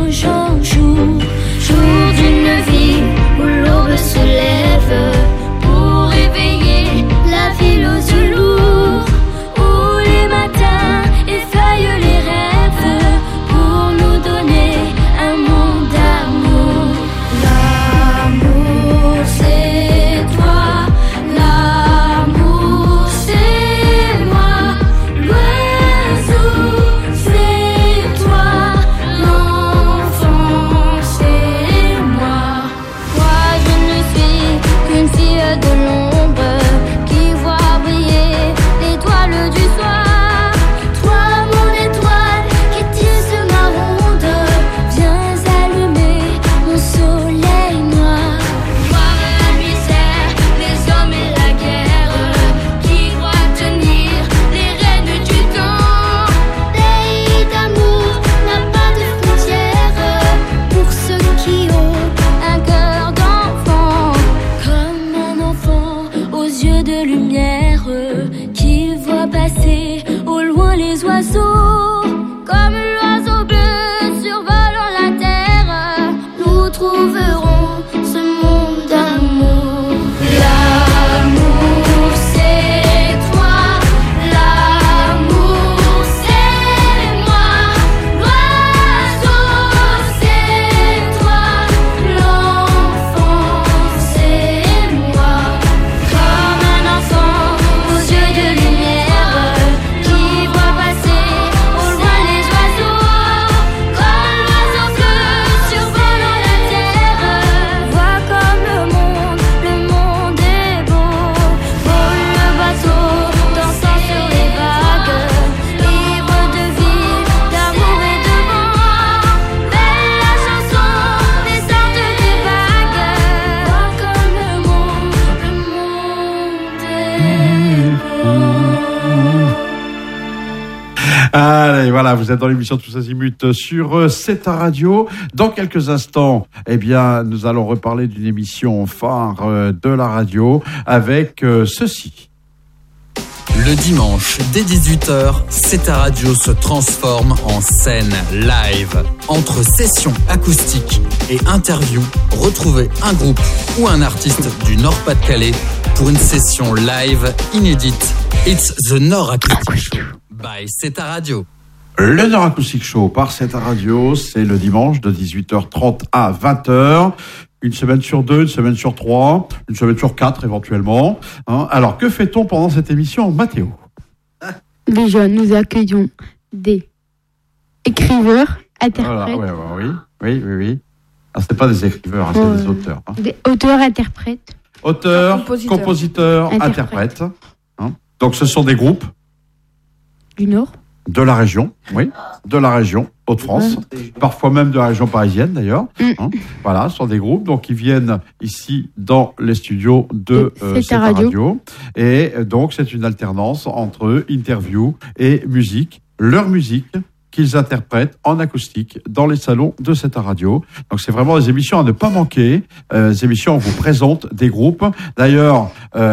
voilà, vous êtes dans l'émission Tous Azimuts sur C'est ta radio. Dans quelques instants, eh bien, nous allons reparler d'une émission phare de la radio avec ceci. Le dimanche, dès 18h, C'est ta radio se transforme en scène live. Entre sessions acoustiques et interviews, retrouvez un groupe ou un artiste du Nord-Pas-de-Calais pour une session live inédite. It's the Nord Acoustic Show by C'est ta radio. Le Nord Acoustic Show par C'est ta radio, c'est le dimanche de 18h30 à 20h. Une semaine sur 2, une semaine sur 3, une semaine sur 4 éventuellement. Alors, que fait-on pendant cette émission, Mathéo ? Déjà, nous accueillons des écriveurs, interprètes. Voilà, oui. Alors, c'est pas des écriveurs, c'est des auteurs. Des auteurs, interprètes. Auteurs, compositeurs, interprètes. Donc, ce sont des groupes du Nord. De la région, oui, de la région Hauts-de-France, parfois même de la région parisienne d'ailleurs. Voilà, ce sont des groupes donc qui viennent ici dans les studios de C'est ta radio. Et donc c'est une alternance entre interview et musique, leur musique qu'ils interprètent en acoustique dans les salons de C'est ta radio. Donc c'est vraiment des émissions à ne pas manquer, des émissions où on vous présente des groupes. D'ailleurs,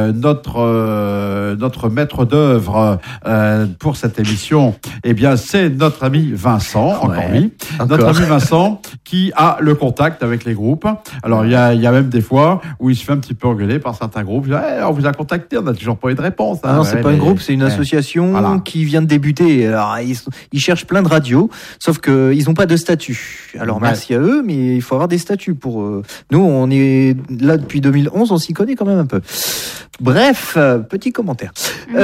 notre maître d'œuvre pour cette émission, eh bien c'est notre ami Vincent, encore lui, notre ami Vincent qui a le contact avec les groupes. Alors il y a même des fois où il se fait un petit peu engueuler par certains groupes. Il dit, on vous a contacté, on n'a toujours pas eu de réponse. Non, c'est pas un groupe, c'est une association qui vient de débuter. Alors ils cherchent plein de radios, sauf que ils n'ont pas de statut. Alors merci à eux, mais il faut avoir des statuts pour. Nous, on est là depuis 2011, on s'y connaît quand même un peu. Bref, petit commentaire. On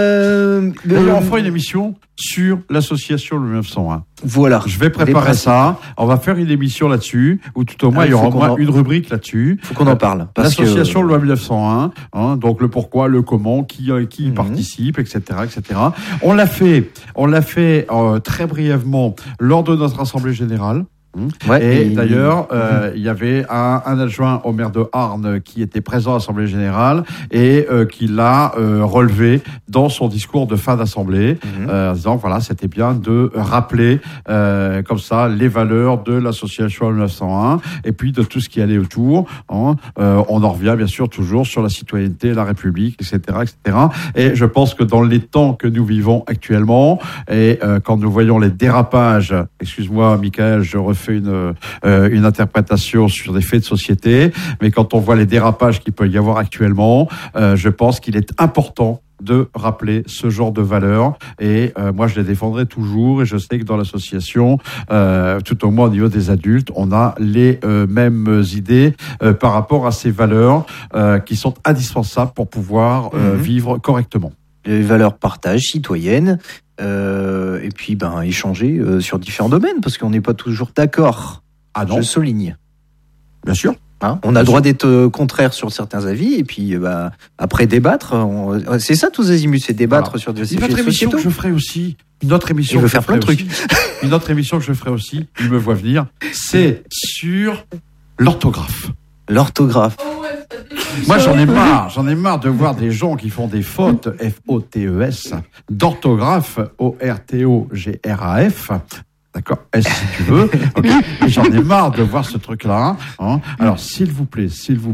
fera une émission sur l'association le 901. Voilà. Je vais préparer ça. On va faire une émission là-dessus, ou tout au moins il y aura au moins une rubrique là-dessus. Faut qu'on en parle. L'association loi 1901, donc le pourquoi, le comment, qui y participe, etc., etc. On l'a fait très brièvement lors de notre assemblée générale. Et d'ailleurs, il y avait un adjoint au maire de Arnes qui était présent à l'Assemblée générale et qui l'a relevé dans son discours de fin d'Assemblée, en disant voilà, c'était bien de rappeler comme ça les valeurs de l'association 1901 et puis de tout ce qui allait autour. On en revient bien sûr toujours sur la citoyenneté, la République, etc., etc. Et je pense que dans les temps que nous vivons actuellement et quand nous voyons les dérapages, excuse-moi, Michael, je refais une interprétation sur des faits de société, mais quand on voit les dérapages qu'il peut y avoir actuellement, je pense qu'il est important de rappeler ce genre de valeurs et moi je les défendrai toujours et je sais que dans l'association, tout au moins au niveau des adultes, on a les mêmes idées par rapport à ces valeurs qui sont indispensables pour pouvoir vivre correctement. Les valeurs partage citoyennes, et puis échanger sur différents domaines parce qu'on n'est pas toujours d'accord. Ah non. Je souligne. Bien sûr. On a le droit d'être contraire sur certains avis et puis après débattre. C'est ça tous azimuts, c'est débattre sur des sujets émission que je ferai aussi. Une autre émission. Il veut faire plein de trucs. Une autre émission que je ferai aussi. Il me voit venir. C'est sur l'orthographe. L'orthographe. Moi, j'en ai marre de voir des gens qui font des fautes, F-O-T-E-S, d'orthographe, O-R-T-O-G-R-A-F. D'accord, S si tu veux. Okay. J'en ai marre de voir ce truc-là. Alors, s'il vous plaît,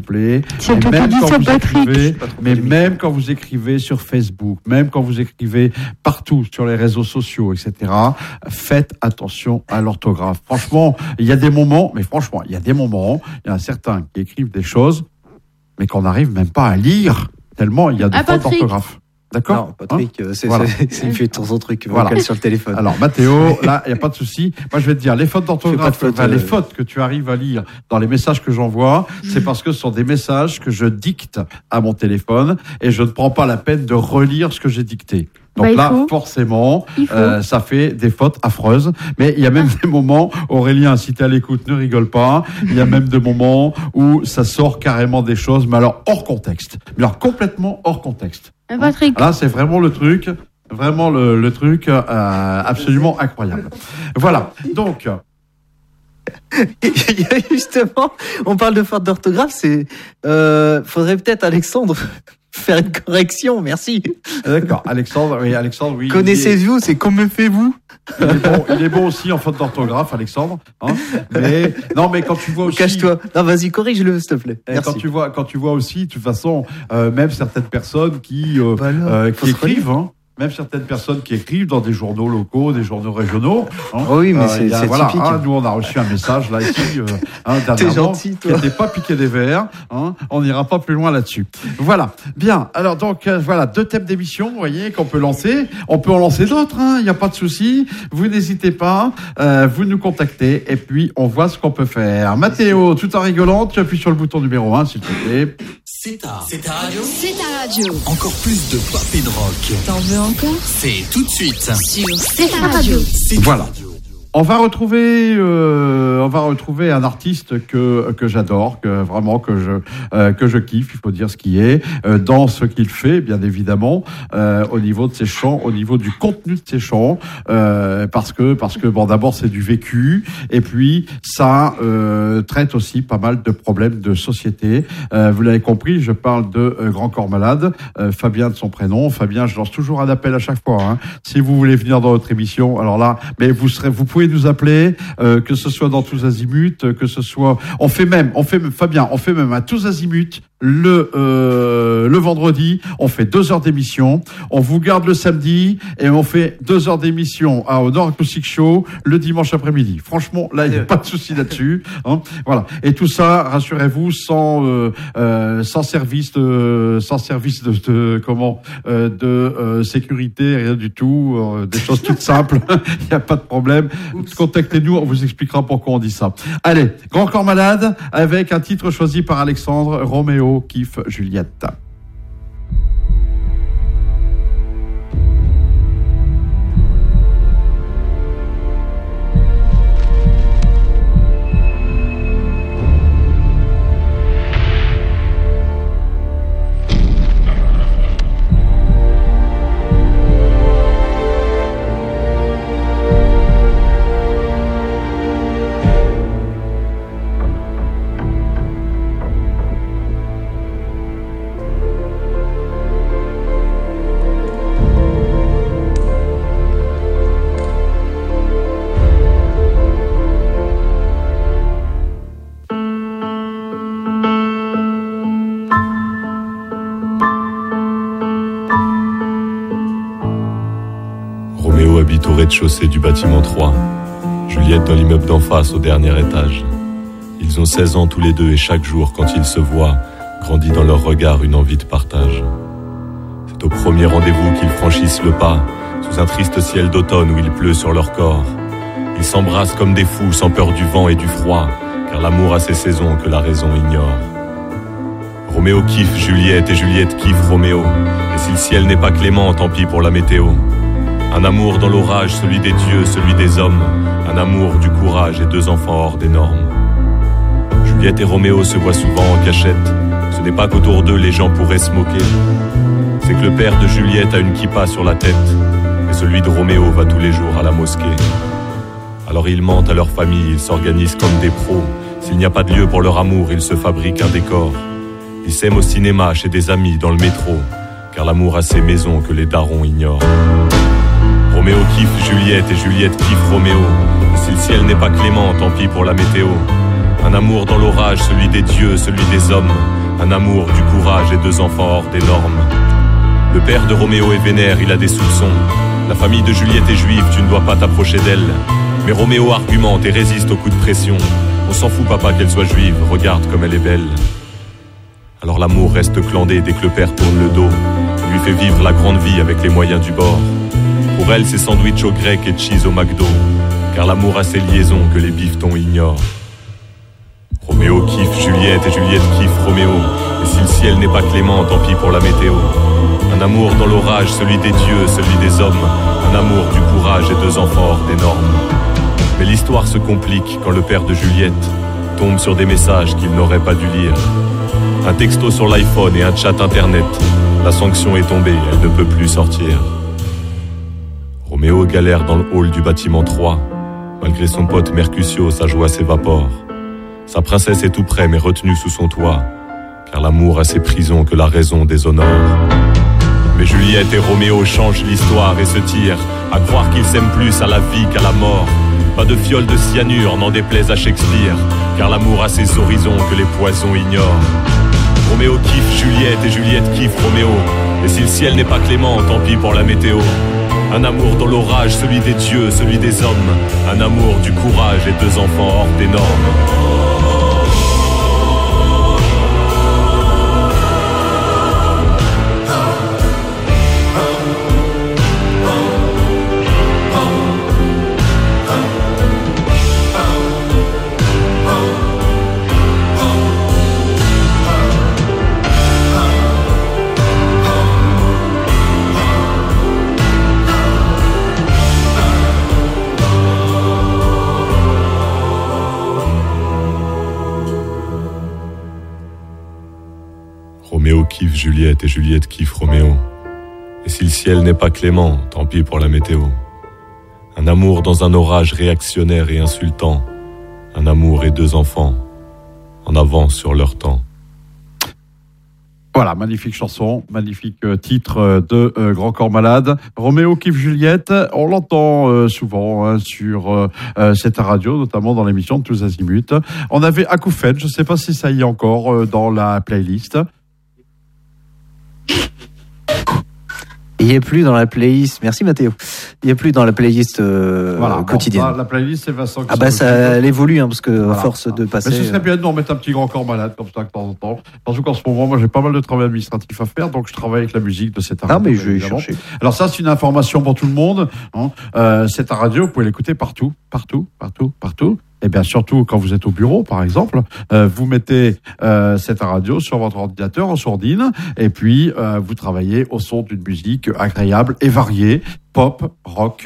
même quand vous écrivez sur Facebook, même quand vous écrivez partout sur les réseaux sociaux, etc., faites attention à l'orthographe. Franchement, il y a des moments, il y en a certains qui écrivent des choses, mais qu'on n'arrive même pas à lire, tellement il y a des fautes d'orthographe. D'accord. Non, Patrick, il fait son truc vocal sur le téléphone. Alors, Mathéo, là, il n'y a pas de souci. Moi, je vais te dire, les fautes d'orthographe, les fautes que tu arrives à lire dans les messages que j'envoie, c'est parce que ce sont des messages que je dicte à mon téléphone et je ne prends pas la peine de relire ce que j'ai dicté. Donc forcément, ça fait des fautes affreuses. Mais il y a même des moments, Aurélien, si tu es à l'écoute, ne rigole pas. Il y a même des moments où ça sort carrément des choses, mais alors hors contexte. Mais alors complètement hors contexte. Patrick. Là, c'est vraiment le truc, absolument incroyable. Voilà. Donc. Justement, on parle de faute d'orthographe, faudrait peut-être, Alexandre, faire une correction, merci. D'accord, Alexandre, oui. Connaissez-vous, c'est comment-faites-vous? Il est bon aussi en faute d'orthographe, Alexandre. Hein, mais quand tu vois aussi. Cache-toi. Non, vas-y, corrige-le, s'il te plaît. Merci. Quand tu vois aussi, de toute façon, même certaines personnes qui écrivent. Même certaines personnes qui écrivent dans des journaux locaux, des journaux régionaux. Hein, oui, mais c'est typique. Nous, on a reçu un message là ici, dernièrement, qui n'était pas piqué des verres. On n'ira pas plus loin là-dessus. Voilà. Bien. Alors donc, voilà, 2 thèmes d'émission, vous voyez, qu'on peut lancer. On peut en lancer d'autres. Il n'y a pas de souci. Vous n'hésitez pas. Vous nous contactez et puis on voit ce qu'on peut faire. Mathéo, tout en rigolant, tu appuies sur le bouton numéro 1, s'il te plaît. C'est ta radio. C'est ta radio. Encore plus de pop et de rock. T'en veux encore? C'est tout de suite sur C'est ta radio. Voilà. On va retrouver un artiste que j'adore, que je kiffe, il faut dire ce qui est, dans ce qu'il fait, bien évidemment, au niveau de ses chants, au niveau du contenu de ses chants, parce que bon, d'abord c'est du vécu, et puis ça traite aussi pas mal de problèmes de société. Vous l'avez compris, je parle de Grand Corps Malade, Fabien de son prénom. Fabien, je lance toujours un appel à chaque fois. Hein. Si vous voulez venir dans notre émission, alors là, mais vous pouvez nous appeler, que ce soit dans Tous Azimuts, que ce soit, Fabien, on fait même à Tous Azimuts le vendredi, on fait 2 heures d'émission, on vous garde le samedi et on fait 2 heures d'émission au Nord Acoustic Show le dimanche après-midi. Franchement, là, il n'y a pas de souci là-dessus. Hein. Voilà. Et tout ça, rassurez-vous, sans service de sécurité, rien du tout, des choses toutes simples. Il n'y a pas de problème. Contactez-nous, on vous expliquera pourquoi on dit ça. Allez, Grand Corps Malade avec un titre choisi par Alexandre, Roméo kiffe Juliette. Au rez-de-chaussée du bâtiment 3, Juliette dans l'immeuble d'en face au dernier étage. Ils ont 16 ans tous les deux et chaque jour, quand ils se voient, grandit dans leur regard une envie de partage. C'est au premier rendez-vous qu'ils franchissent le pas, sous un triste ciel d'automne où il pleut sur leur corps. Ils s'embrassent comme des fous, sans peur du vent et du froid, car l'amour a ses saisons que la raison ignore. Roméo kiffe Juliette et Juliette kiffe Roméo, et si le ciel n'est pas clément, tant pis pour la météo. Un amour dans l'orage, celui des dieux, celui des hommes. Un amour du courage et 2 enfants hors des normes. Juliette et Roméo se voient souvent en cachette. Ce n'est pas qu'autour d'eux les gens pourraient se moquer. C'est que le père de Juliette a une kippa sur la tête, et celui de Roméo va tous les jours à la mosquée. Alors ils mentent à leur famille, ils s'organisent comme des pros. S'il n'y a pas de lieu pour leur amour, ils se fabriquent un décor. Ils s'aiment au cinéma, chez des amis, dans le métro, car l'amour a ses maisons que les darons ignorent. Roméo kiffe Juliette et Juliette kiffe Roméo. Et si le ciel n'est pas clément, tant pis pour la météo. Un amour dans l'orage, celui des dieux, celui des hommes. Un amour, du courage et 2 enfants hors des normes. Le père de Roméo est vénère, il a des soupçons. La famille de Juliette est juive, tu ne dois pas t'approcher d'elle. Mais Roméo argumente et résiste aux coups de pression. On s'en fout papa qu'elle soit juive, regarde comme elle est belle. Alors l'amour reste clandé dès que le père tourne le dos. Il lui fait vivre la grande vie avec les moyens du bord. Pour elle, c'est sandwich au grec et cheese au McDo, car l'amour a ses liaisons que les bifetons ignorent. Roméo kiffe Juliette et Juliette kiffe Roméo, et si le ciel n'est pas clément, tant pis pour la météo. Un amour dans l'orage, celui des dieux, celui des hommes. Un amour du courage et 2 enfants hors des normes. Mais l'histoire se complique quand le père de Juliette tombe sur des messages qu'il n'aurait pas dû lire. Un texto sur l'iPhone et un chat internet. La sanction est tombée, elle ne peut plus sortir. Roméo galère dans le hall du bâtiment 3. Malgré son pote Mercutio, sa joie s'évapore. Sa princesse est tout près mais retenue sous son toit, car l'amour a ses prisons que la raison déshonore. Mais Juliette et Roméo changent l'histoire et se tirent à croire qu'ils s'aiment plus à la vie qu'à la mort. Pas de fiole de cyanure, n'en déplaise à Shakespeare, car l'amour a ses horizons que les poisons ignorent. Roméo kiffe Juliette et Juliette kiffe Roméo, et si le ciel n'est pas clément, tant pis pour la météo. Un amour dans l'orage, celui des dieux, celui des hommes. Un amour du courage et 2 enfants hors des normes. Roméo kiffe Juliette et Juliette kiffe Roméo. Et si le ciel n'est pas clément, tant pis pour la météo. Un amour dans un orage réactionnaire et insultant. Un amour et 2 enfants, en avance sur leur temps. Voilà, magnifique chanson, magnifique titre de Grand Corps Malade. Roméo kiffe Juliette, on l'entend souvent sur cette radio, notamment dans l'émission de Tous Azimuts. On avait Akoufen, je ne sais pas si ça y est encore dans la playlist. Il n'y est plus dans la playlist. Merci Mathéo. Il n'y est plus dans la playlist quotidienne. Bon, la playlist, c'est Vincent. Ah bah ça elle évolue parce que à force de passer. Mais ce serait bien de nous remettre un petit Grand Corps Malade comme ça de temps en temps. Parce qu'en ce moment, moi, j'ai pas mal de travail administratif à faire, donc je travaille avec la musique de cette radio. Ah mais je vais chercher. Alors ça, c'est une information pour tout le monde. Cette radio, vous pouvez l'écouter partout. Et bien surtout quand vous êtes au bureau, par exemple, vous mettez cette radio sur votre ordinateur en sourdine, et puis vous travaillez au son d'une musique agréable et variée, pop, rock,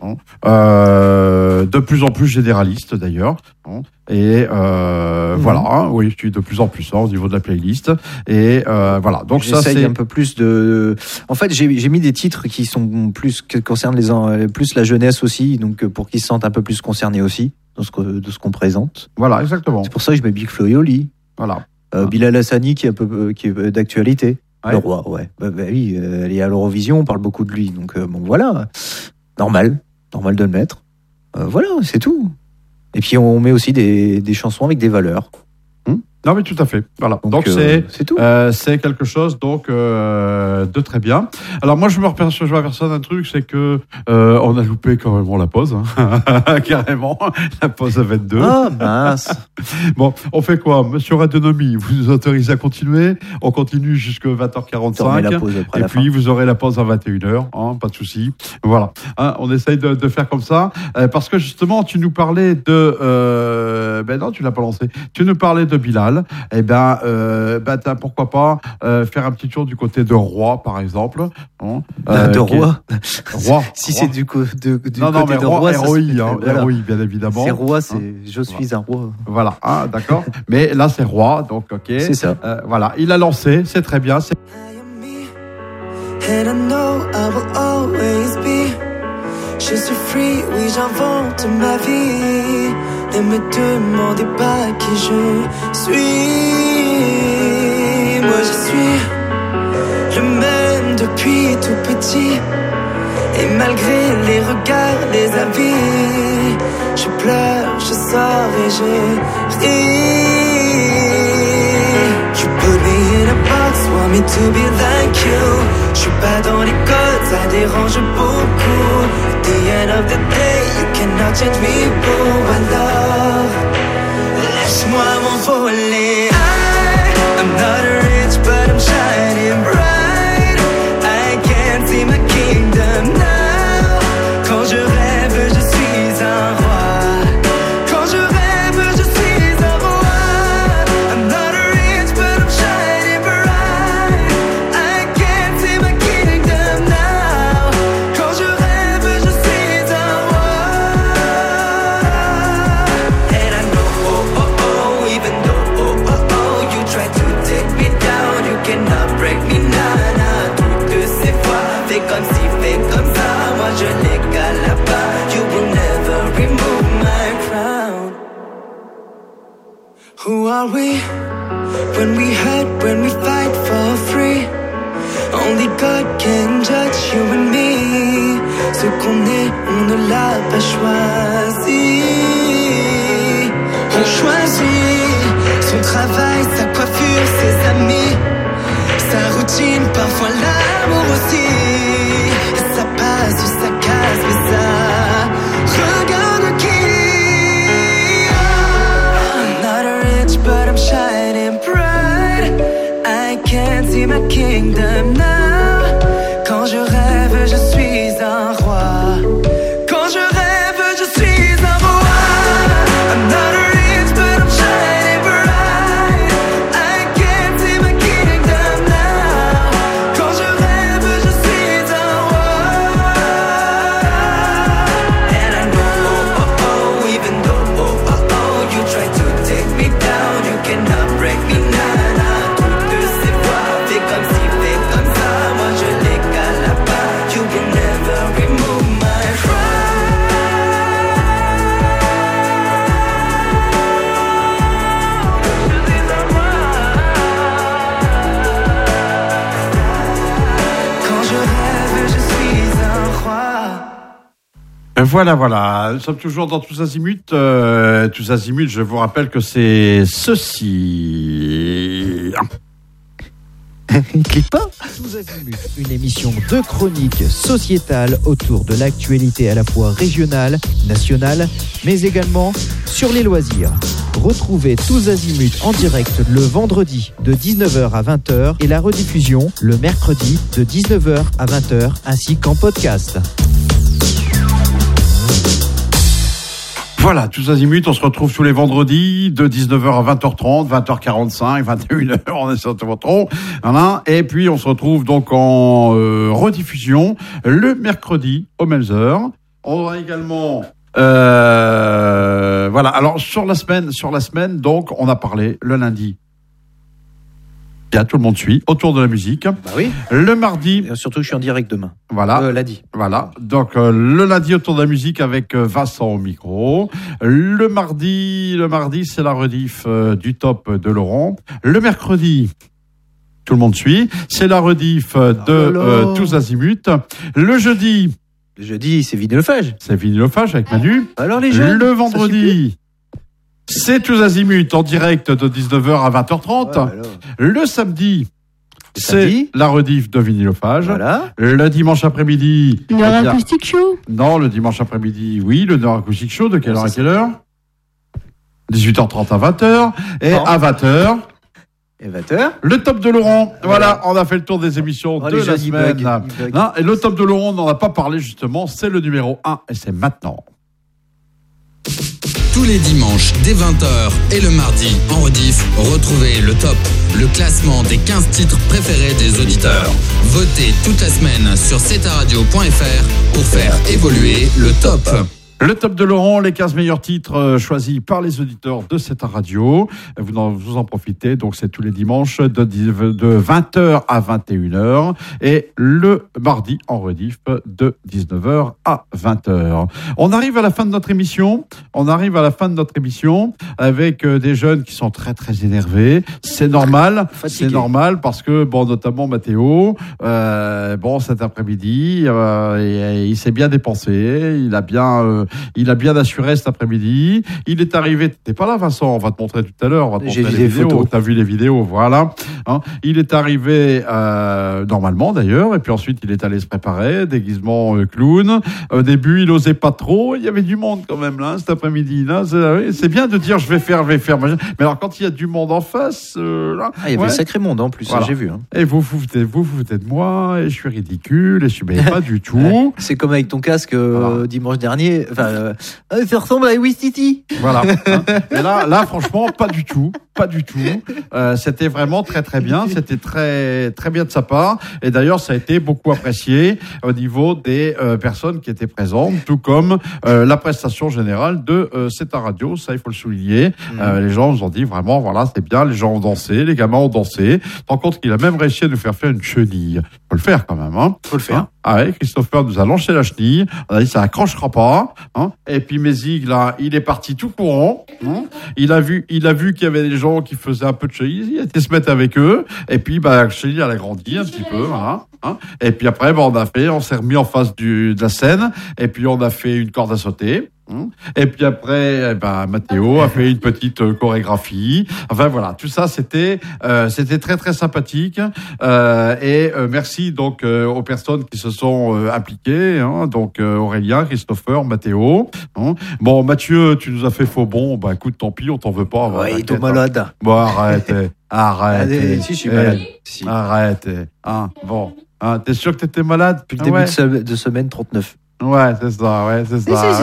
de plus en plus généraliste d'ailleurs. Et voilà, oui, je suis de plus en plus au niveau de la playlist. Et voilà, donc j'essaye ça c'est un peu plus de. En fait, j'ai mis des titres qui sont plus qui concernent plus la jeunesse aussi, donc pour qu'ils se sentent un peu plus concernés aussi de ce qu'on présente. Voilà, exactement. C'est pour ça que je mets Big Flo et Oli. Voilà. Bilal Hassani qui est d'actualité. Ouais. Le roi, ouais. Bah oui, elle est à l'Eurovision, on parle beaucoup de lui, donc bon voilà, normal de le mettre. Voilà, c'est tout. Et puis on met aussi des chansons avec des valeurs. Non mais tout à fait. Voilà. Donc c'est tout. C'est quelque chose donc de très bien. Alors moi je m'aperçois d'un truc, c'est que on a loupé carrément la pause, carrément la pause à 22. Ah mince. Bon, on fait quoi, Monsieur Radionomie? Vous nous autorisez à continuer? On continue jusqu'à 20h45. La pause après et puis vous aurez la pause à 21h, pas de souci. Voilà. On essaye de faire comme ça parce que justement tu nous parlais de ben non, tu l'as pas lancé. Tu nous parlais de Bilal. Eh ben, pourquoi pas faire un petit tour du côté de Roy, par exemple. De Roy. Roi. Si c'est du côté de Roy, Roi, ROI, bien évidemment. C'est Roi, je suis un roi. Voilà, d'accord. Mais là, c'est Roi, donc ok. C'est ça. Voilà, il a lancé, c'est très bien. And I know I will always be. Je suis free, oui, j'invente ma vie. Ne me demandez pas qui je suis. Moi je suis le même depuis tout petit. Et malgré les regards, les avis, je pleure, je sors et je ris. You put me in a box, want me to be like you. Je suis pas dans les codes, ça dérange beaucoup. At the end of the day, you cannot change me, boo. Alors, laisse-moi m'envoler. I'm not rich, but I'm shining bright. I can't see my kingdom now. Quand je rêve, je suis un roi. Quand je rêve, je suis un roi. I'm not rich, but I'm shining bright. I can't see my kingdom now. Quand je rêve, je suis un roi. And I know, even though, you try to take me down, you cannot break me now, now. Toutes ces fois, fais comme si, fais comme ça. Moi je l'égale là-bas. You will never remove my crown. Who are we? When we hurt, when we fight for free. Only God can judge you and me. Ce qu'on est, on ne l'a pas choisi. On choisit son travail, sa coiffure, ses amis, sa routine, parfois l'amour aussi. Ça passe ou ça casse, mais ça regarde qui. I'm not rich, but I'm shining bright. I can't see my kingdom now. Quand je rêve, je suis un roi. Quand je rêve, je suis un roi. I'm not rich, but I'm shining bright. I can't see my kingdom now. Quand je rêve, je suis un roi. And I know, even though, you try to take me down, you cannot break me now. Toutes ces voix, fais comme si, fais comme ça, moi je les cale pas. You can never remove my Quand je rêve, je suis un roi. Voilà. Nous sommes toujours dans Tous Azimuts. Tous Azimuts, je vous rappelle que c'est ceci. Clique pas. Tous Azimuts, une émission de chronique sociétale autour de l'actualité à la fois régionale, nationale, mais également sur les loisirs. Retrouvez Tous Azimuts en direct le vendredi de 19h à 20h et la rediffusion le mercredi de 19h à 20h ainsi qu'en podcast. Voilà, Tous Azimuts, on se retrouve tous les vendredis de 19h à 20h30, 20h45, 21h, on est sur votre voilà. Et puis on se retrouve donc en rediffusion le mercredi aux mêmes heures. On aura également voilà. Alors sur la semaine, donc on a parlé le lundi. Bien, tout le monde suit autour de la musique. Bah oui. Le mardi. Et surtout, je suis en direct demain. Voilà. Lundi. Voilà. Donc, le lundi autour de la musique avec Vincent au micro. Le mardi, c'est la rediff du top de Laurent. Le mercredi, tout le monde suit. C'est la rediff de Tous Azimuts. Le jeudi, c'est vinylophage. C'est vinylophage avec Manu. Alors les jeunes. Le vendredi, c'est Tous Azimuts en direct de 19h à 20h30. Le samedi, c'est la rediff de vinylophage. Voilà. Le dimanche après-midi. Le Nord Acoustic Show. Non, le dimanche après-midi, oui, le Nord Acoustic Show. De quelle heure à quelle heure 18h30 à 20h. Et à 20h. Et 20h. Le top de Laurent. Voilà, on a fait le tour des émissions de la semaine. Non, et le top de Laurent, on n'en a pas parlé justement. C'est le numéro 1 et c'est maintenant. Tous les dimanches dès 20h et le mardi en rediff, retrouvez le top, le classement des 15 titres préférés des auditeurs. Votez toute la semaine sur cetaradio.fr pour faire évoluer le top. Le top de Laurent, les 15 meilleurs titres choisis par les auditeurs de cette radio. Vous en profitez, donc c'est tous les dimanches de 20h à 21h et le mardi en rediff de 19h à 20h. On arrive à la fin de notre émission. Avec des jeunes qui sont très très énervés. C'est normal. Fatigué. C'est normal parce que notamment Mathéo, cet après-midi, il s'est bien dépensé. Il a bien assuré cet après-midi. Il est arrivé. T'es pas là, Vincent. On va te montrer tout à l'heure. On va te montrer les vidéos. Photos. T'as vu les vidéos, voilà. Il est arrivé normalement d'ailleurs. Et puis ensuite, il est allé se préparer, déguisement clown. Au début, il osait pas trop. Il y avait du monde quand même là cet après-midi. Là, c'est bien de dire je vais faire. Mais alors quand il y a du monde en face, là, il y avait un sacré monde en plus. Voilà. J'ai vu. Et vous foutez de moi. Et je suis ridicule. Et je suis pas du tout. C'est comme avec ton casque dimanche dernier. Enfin, ça ressemble à Wistiti. Voilà. Et là, franchement, pas du tout. C'était vraiment très très bien. C'était très très bien de sa part. Et d'ailleurs, ça a été beaucoup apprécié au niveau des personnes qui étaient présentes, tout comme la prestation générale de C'est ta radio. Ça, il faut le souligner. Les gens nous ont dit vraiment, voilà, c'est bien. Les gens ont dansé, les gamins ont dansé. Tant compte qu'il a même réussi à nous faire une chenille. Faut le faire quand même. Faut le faire. Christopher nous a lancé la chenille. On a dit ça accrochera pas. Et puis Mézig là, il est parti tout courant. Il a vu qu'il y avait des gens gens qui faisaient un peu de chenille, il a été se mettre avec eux. Et puis, la chenille, elle a grandi un petit peu, voilà. Et puis après, on s'est remis en face de la scène. Et puis, on a fait une corde à sauter. Et puis après, Mathéo a fait une petite chorégraphie. Enfin voilà, tout ça c'était très très sympathique. Et merci donc aux personnes qui se sont impliquées. Donc Aurélien, Christopher, Mathéo. Bon, Mathieu, tu nous as fait faux bon. Écoute, tant pis, on t'en veut pas. Ouais, il est malade. Bon, arrête. Arrête. Si, je suis malade. Si. Arrête. Bon. T'es sûr que t'étais malade? Depuis le début de semaine 39. Ouais, c'est ça, ouais. Si.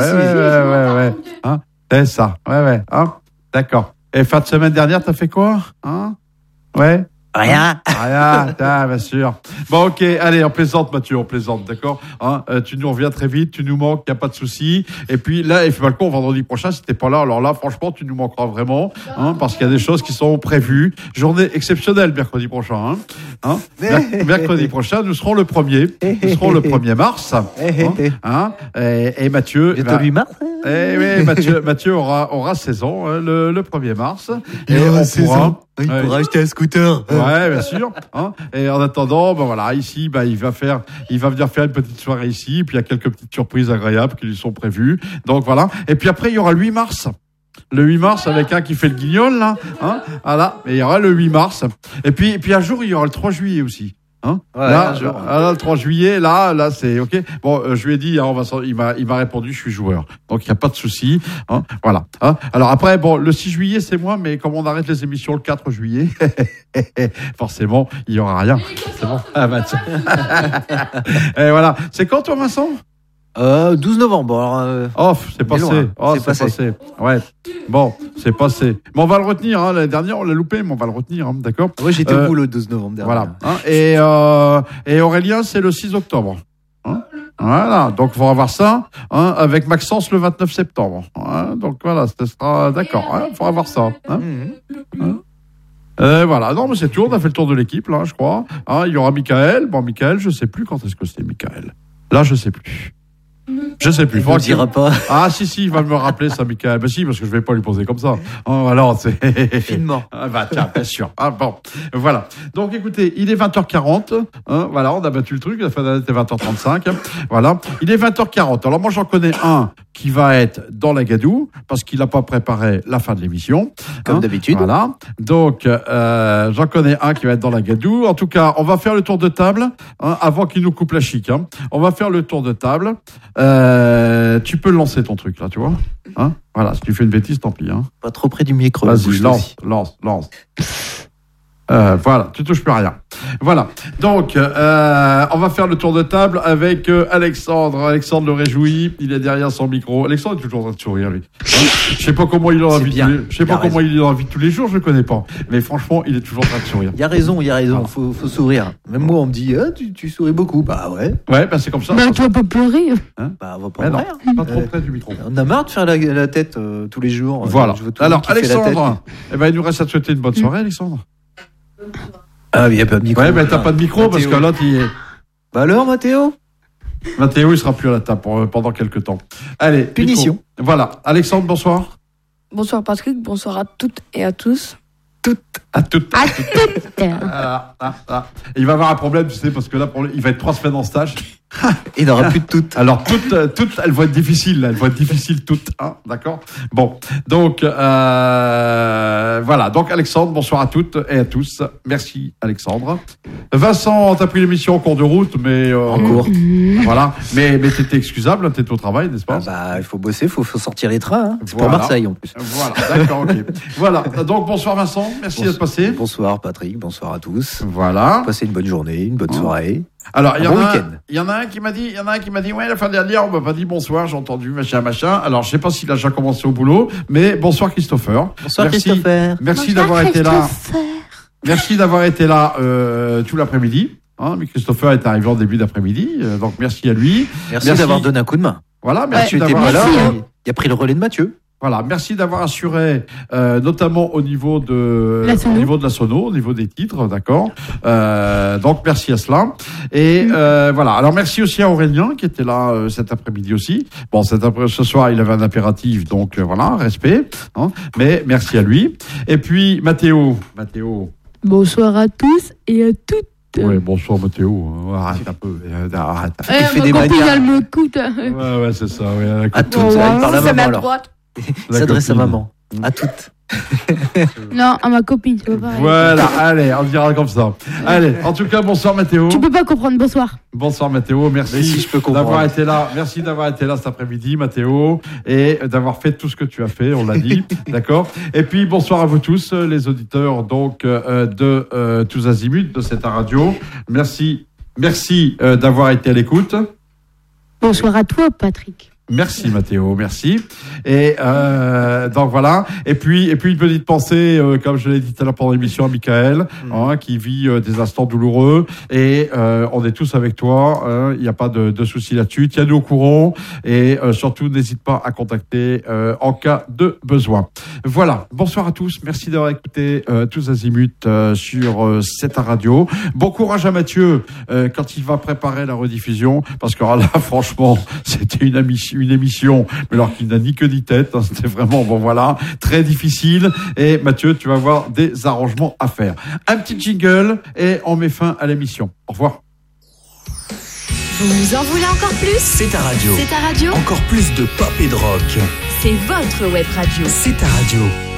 C'est ça, ouais. D'accord. Et fin de semaine dernière, t'as fait quoi? Ouais. Rien, bien sûr. Bon, ok, allez, on plaisante, Mathieu, on plaisante, d'accord. Tu nous reviens très vite, tu nous manques, y a pas de souci. Et puis là, F. Balcon, vendredi prochain, si t'es pas là, alors là, franchement, tu nous manqueras vraiment, parce qu'il y a des choses qui sont prévues. Journée exceptionnelle mercredi prochain. Mercredi prochain, nous serons le 1er. Nous serons le 1er mars. Et Mathieu. Bientôt 8 mars. Mathieu aura 16 ans le 1er mars. Et on pourra. Il pourra acheter un scooter. Ouais, bien sûr. Et en attendant, ici, il va venir faire une petite soirée ici. Puis il y a quelques petites surprises agréables qui lui sont prévues. Donc voilà. Et puis après, il y aura le 8 mars. Le 8 mars avec un qui fait le guignol, là. Voilà. Et il y aura le 8 mars. Et puis un jour, il y aura le 3 juillet aussi. Là, le 3 juillet, là, c'est ok. Bon, je lui ai dit, il m'a répondu, je suis joueur, donc il y a pas de souci. Voilà. Alors après, le 6 juillet, c'est moi, mais comme on arrête les émissions le 4 juillet, forcément, il y aura rien. C'est bon. Et voilà. C'est quand, toi, Vincent? 12 novembre. Alors, c'est passé. C'est passé. Ouais. Bon, c'est passé. Mais on va le retenir. L'année dernière, on l'a loupé, mais on va le retenir. D'accord. Moi, j'étais au bout le 12 novembre dernier. Voilà. Et Aurélien, c'est le 6 octobre. Voilà. Donc, il faudra voir ça. Avec Maxence le 29 septembre. Donc, voilà. Ce sera d'accord. Il faudra voir ça. Voilà. Non, mais c'est tout. On a fait le tour de l'équipe, là, je crois. Il y aura Michael. Bon, Michael, je sais plus quand est-ce que c'est, Michael. Là, je sais plus. Je sais plus. Il ne dira pas. Ah, si, il va me rappeler ça, Michael. Si, parce que je vais pas lui poser comme ça. Alors, c'est. Finement. Tiens, bien sûr. Bon. Voilà. Donc, écoutez, il est 20h40. Voilà, on a battu le truc. La fin d'année était 20h35. Voilà. Il est 20h40. Alors, moi, j'en connais un qui va être dans la gadoue, parce qu'il n'a pas préparé la fin de l'émission. Comme d'habitude. Voilà. Donc, j'en connais un qui va être dans la gadoue. En tout cas, on va faire le tour de table, avant qu'il nous coupe la chic. On va faire le tour de table. Tu peux lancer ton truc, là, tu vois. Voilà, si tu fais une bêtise, tant pis. Pas trop près du micro. Vas-y, lance. Voilà, tu touches plus à rien. Voilà. Donc, on va faire le tour de table avec Alexandre. Alexandre le réjouit. Il est derrière son micro. Alexandre est toujours en train de sourire, lui. Je sais pas comment il est dans la vie. Je sais pas comment il est dans la vie tous les jours. Je le connais pas. Mais franchement, il est toujours en train de sourire. Il y a raison. Faut sourire. Même moi, on me dit, tu souris beaucoup. Bah ouais. Ouais, c'est comme ça. Tu vas pas pleurer. On va pas pleurer. Pas trop près du micro. On a marre de faire la tête tous les jours. Voilà. Alors, Alexandre, il nous reste à te souhaiter une bonne soirée, Alexandre. Ah, il n'y a pas de micro. Ouais, mais t'as pas de micro, Mathéo. Parce que l'autre, il est. Bah alors, Mathéo, il sera plus à la table pendant quelques temps. Allez. Punition. Micro. Voilà. Alexandre, bonsoir. Bonsoir, Patrick. Bonsoir à toutes et à tous. À toutes. Il va avoir un problème, tu sais, parce que là, il va être 3 semaines en stage. Il n'aura plus de toutes. Alors, toutes, elles vont être difficiles. Elles vont être difficiles toutes. D'accord. Bon. Donc, voilà. Donc, Alexandre, bonsoir à toutes et à tous. Merci, Alexandre. Vincent, t'as pris l'émission en cours de route, mais... en cours. Voilà. Mais t'étais excusable, t'étais au travail, n'est-ce pas? Il faut bosser, faut sortir les trains. C'est pour Marseille, en plus. Voilà. D'accord, ok. Voilà. Donc, bonsoir, Vincent. Merci d'être passé. Bonsoir, Patrick. Bonsoir à tous. Voilà. Passez une bonne journée, une bonne soirée. Alors, il y en a un qui m'a dit, ouais, la fin dernière, on m'a pas dit bonsoir, j'ai entendu, machin. Alors, je sais pas s'il a déjà commencé au boulot, mais bonsoir, Christopher. Bonsoir, Christopher. Merci d'avoir été là. Merci d'avoir été là, tout l'après-midi. Mais Christopher est arrivé en début d'après-midi, donc merci à lui. Merci d'avoir donné un coup de main. Voilà, merci d'avoir été là. Il a pris le relais de Mathieu. Voilà, merci d'avoir assuré, notamment au niveau de la sono, au niveau des titres, d'accord. Donc merci à cela. Et voilà. Alors merci aussi à Aurélien qui était là cet après-midi aussi. Bon, ce soir il avait un impératif, donc voilà, respect. Hein, mais merci à lui. Et puis Mathéo. Bonsoir à tous et à toutes. Oui, bonsoir Mathéo. Arrête un peu. Arrête. Il fait des manières. Elle m'écoute. Ouais, c'est ça. Ouais, à toutes. Elle parle à maman alors. Il s'adresse à maman. À toutes. Non, à ma copine, tu peux pas. Voilà, allez, on dira comme ça. Allez, en tout cas, bonsoir Mathéo. Tu peux pas comprendre, bonsoir. Bonsoir Mathéo, merci si je peux d'avoir été là. Merci d'avoir été là cet après-midi, Mathéo, et d'avoir fait tout ce que tu as fait, on l'a dit, d'accord. Et puis bonsoir à vous tous, les auditeurs de Tous Azimuts de cette radio. Merci d'avoir été à l'écoute. Bonsoir à toi, Patrick. Merci Mathéo, merci. Et donc voilà. Et puis une petite pensée, comme je l'ai dit tout à l'heure pendant l'émission, à Michael, qui vit des instants douloureux. Et on est tous avec toi. Il n'y a pas de souci là-dessus. Tiens-nous au courant et surtout n'hésite pas à contacter en cas de besoin. Voilà. Bonsoir à tous. Merci d'avoir écouté Tous Azimuts sur cette radio. Bon courage à Mathieu quand il va préparer la rediffusion, parce que là, franchement, c'était une émission, mais alors qu'il n'a ni queue ni tête. Hein, c'était vraiment, très difficile. Et Mathieu, tu vas avoir des arrangements à faire. Un petit jingle et on met fin à l'émission. Au revoir. Vous en voulez encore plus ? C'est ta radio. C'est ta radio ? Encore plus de pop et de rock. C'est votre web radio. C'est ta radio.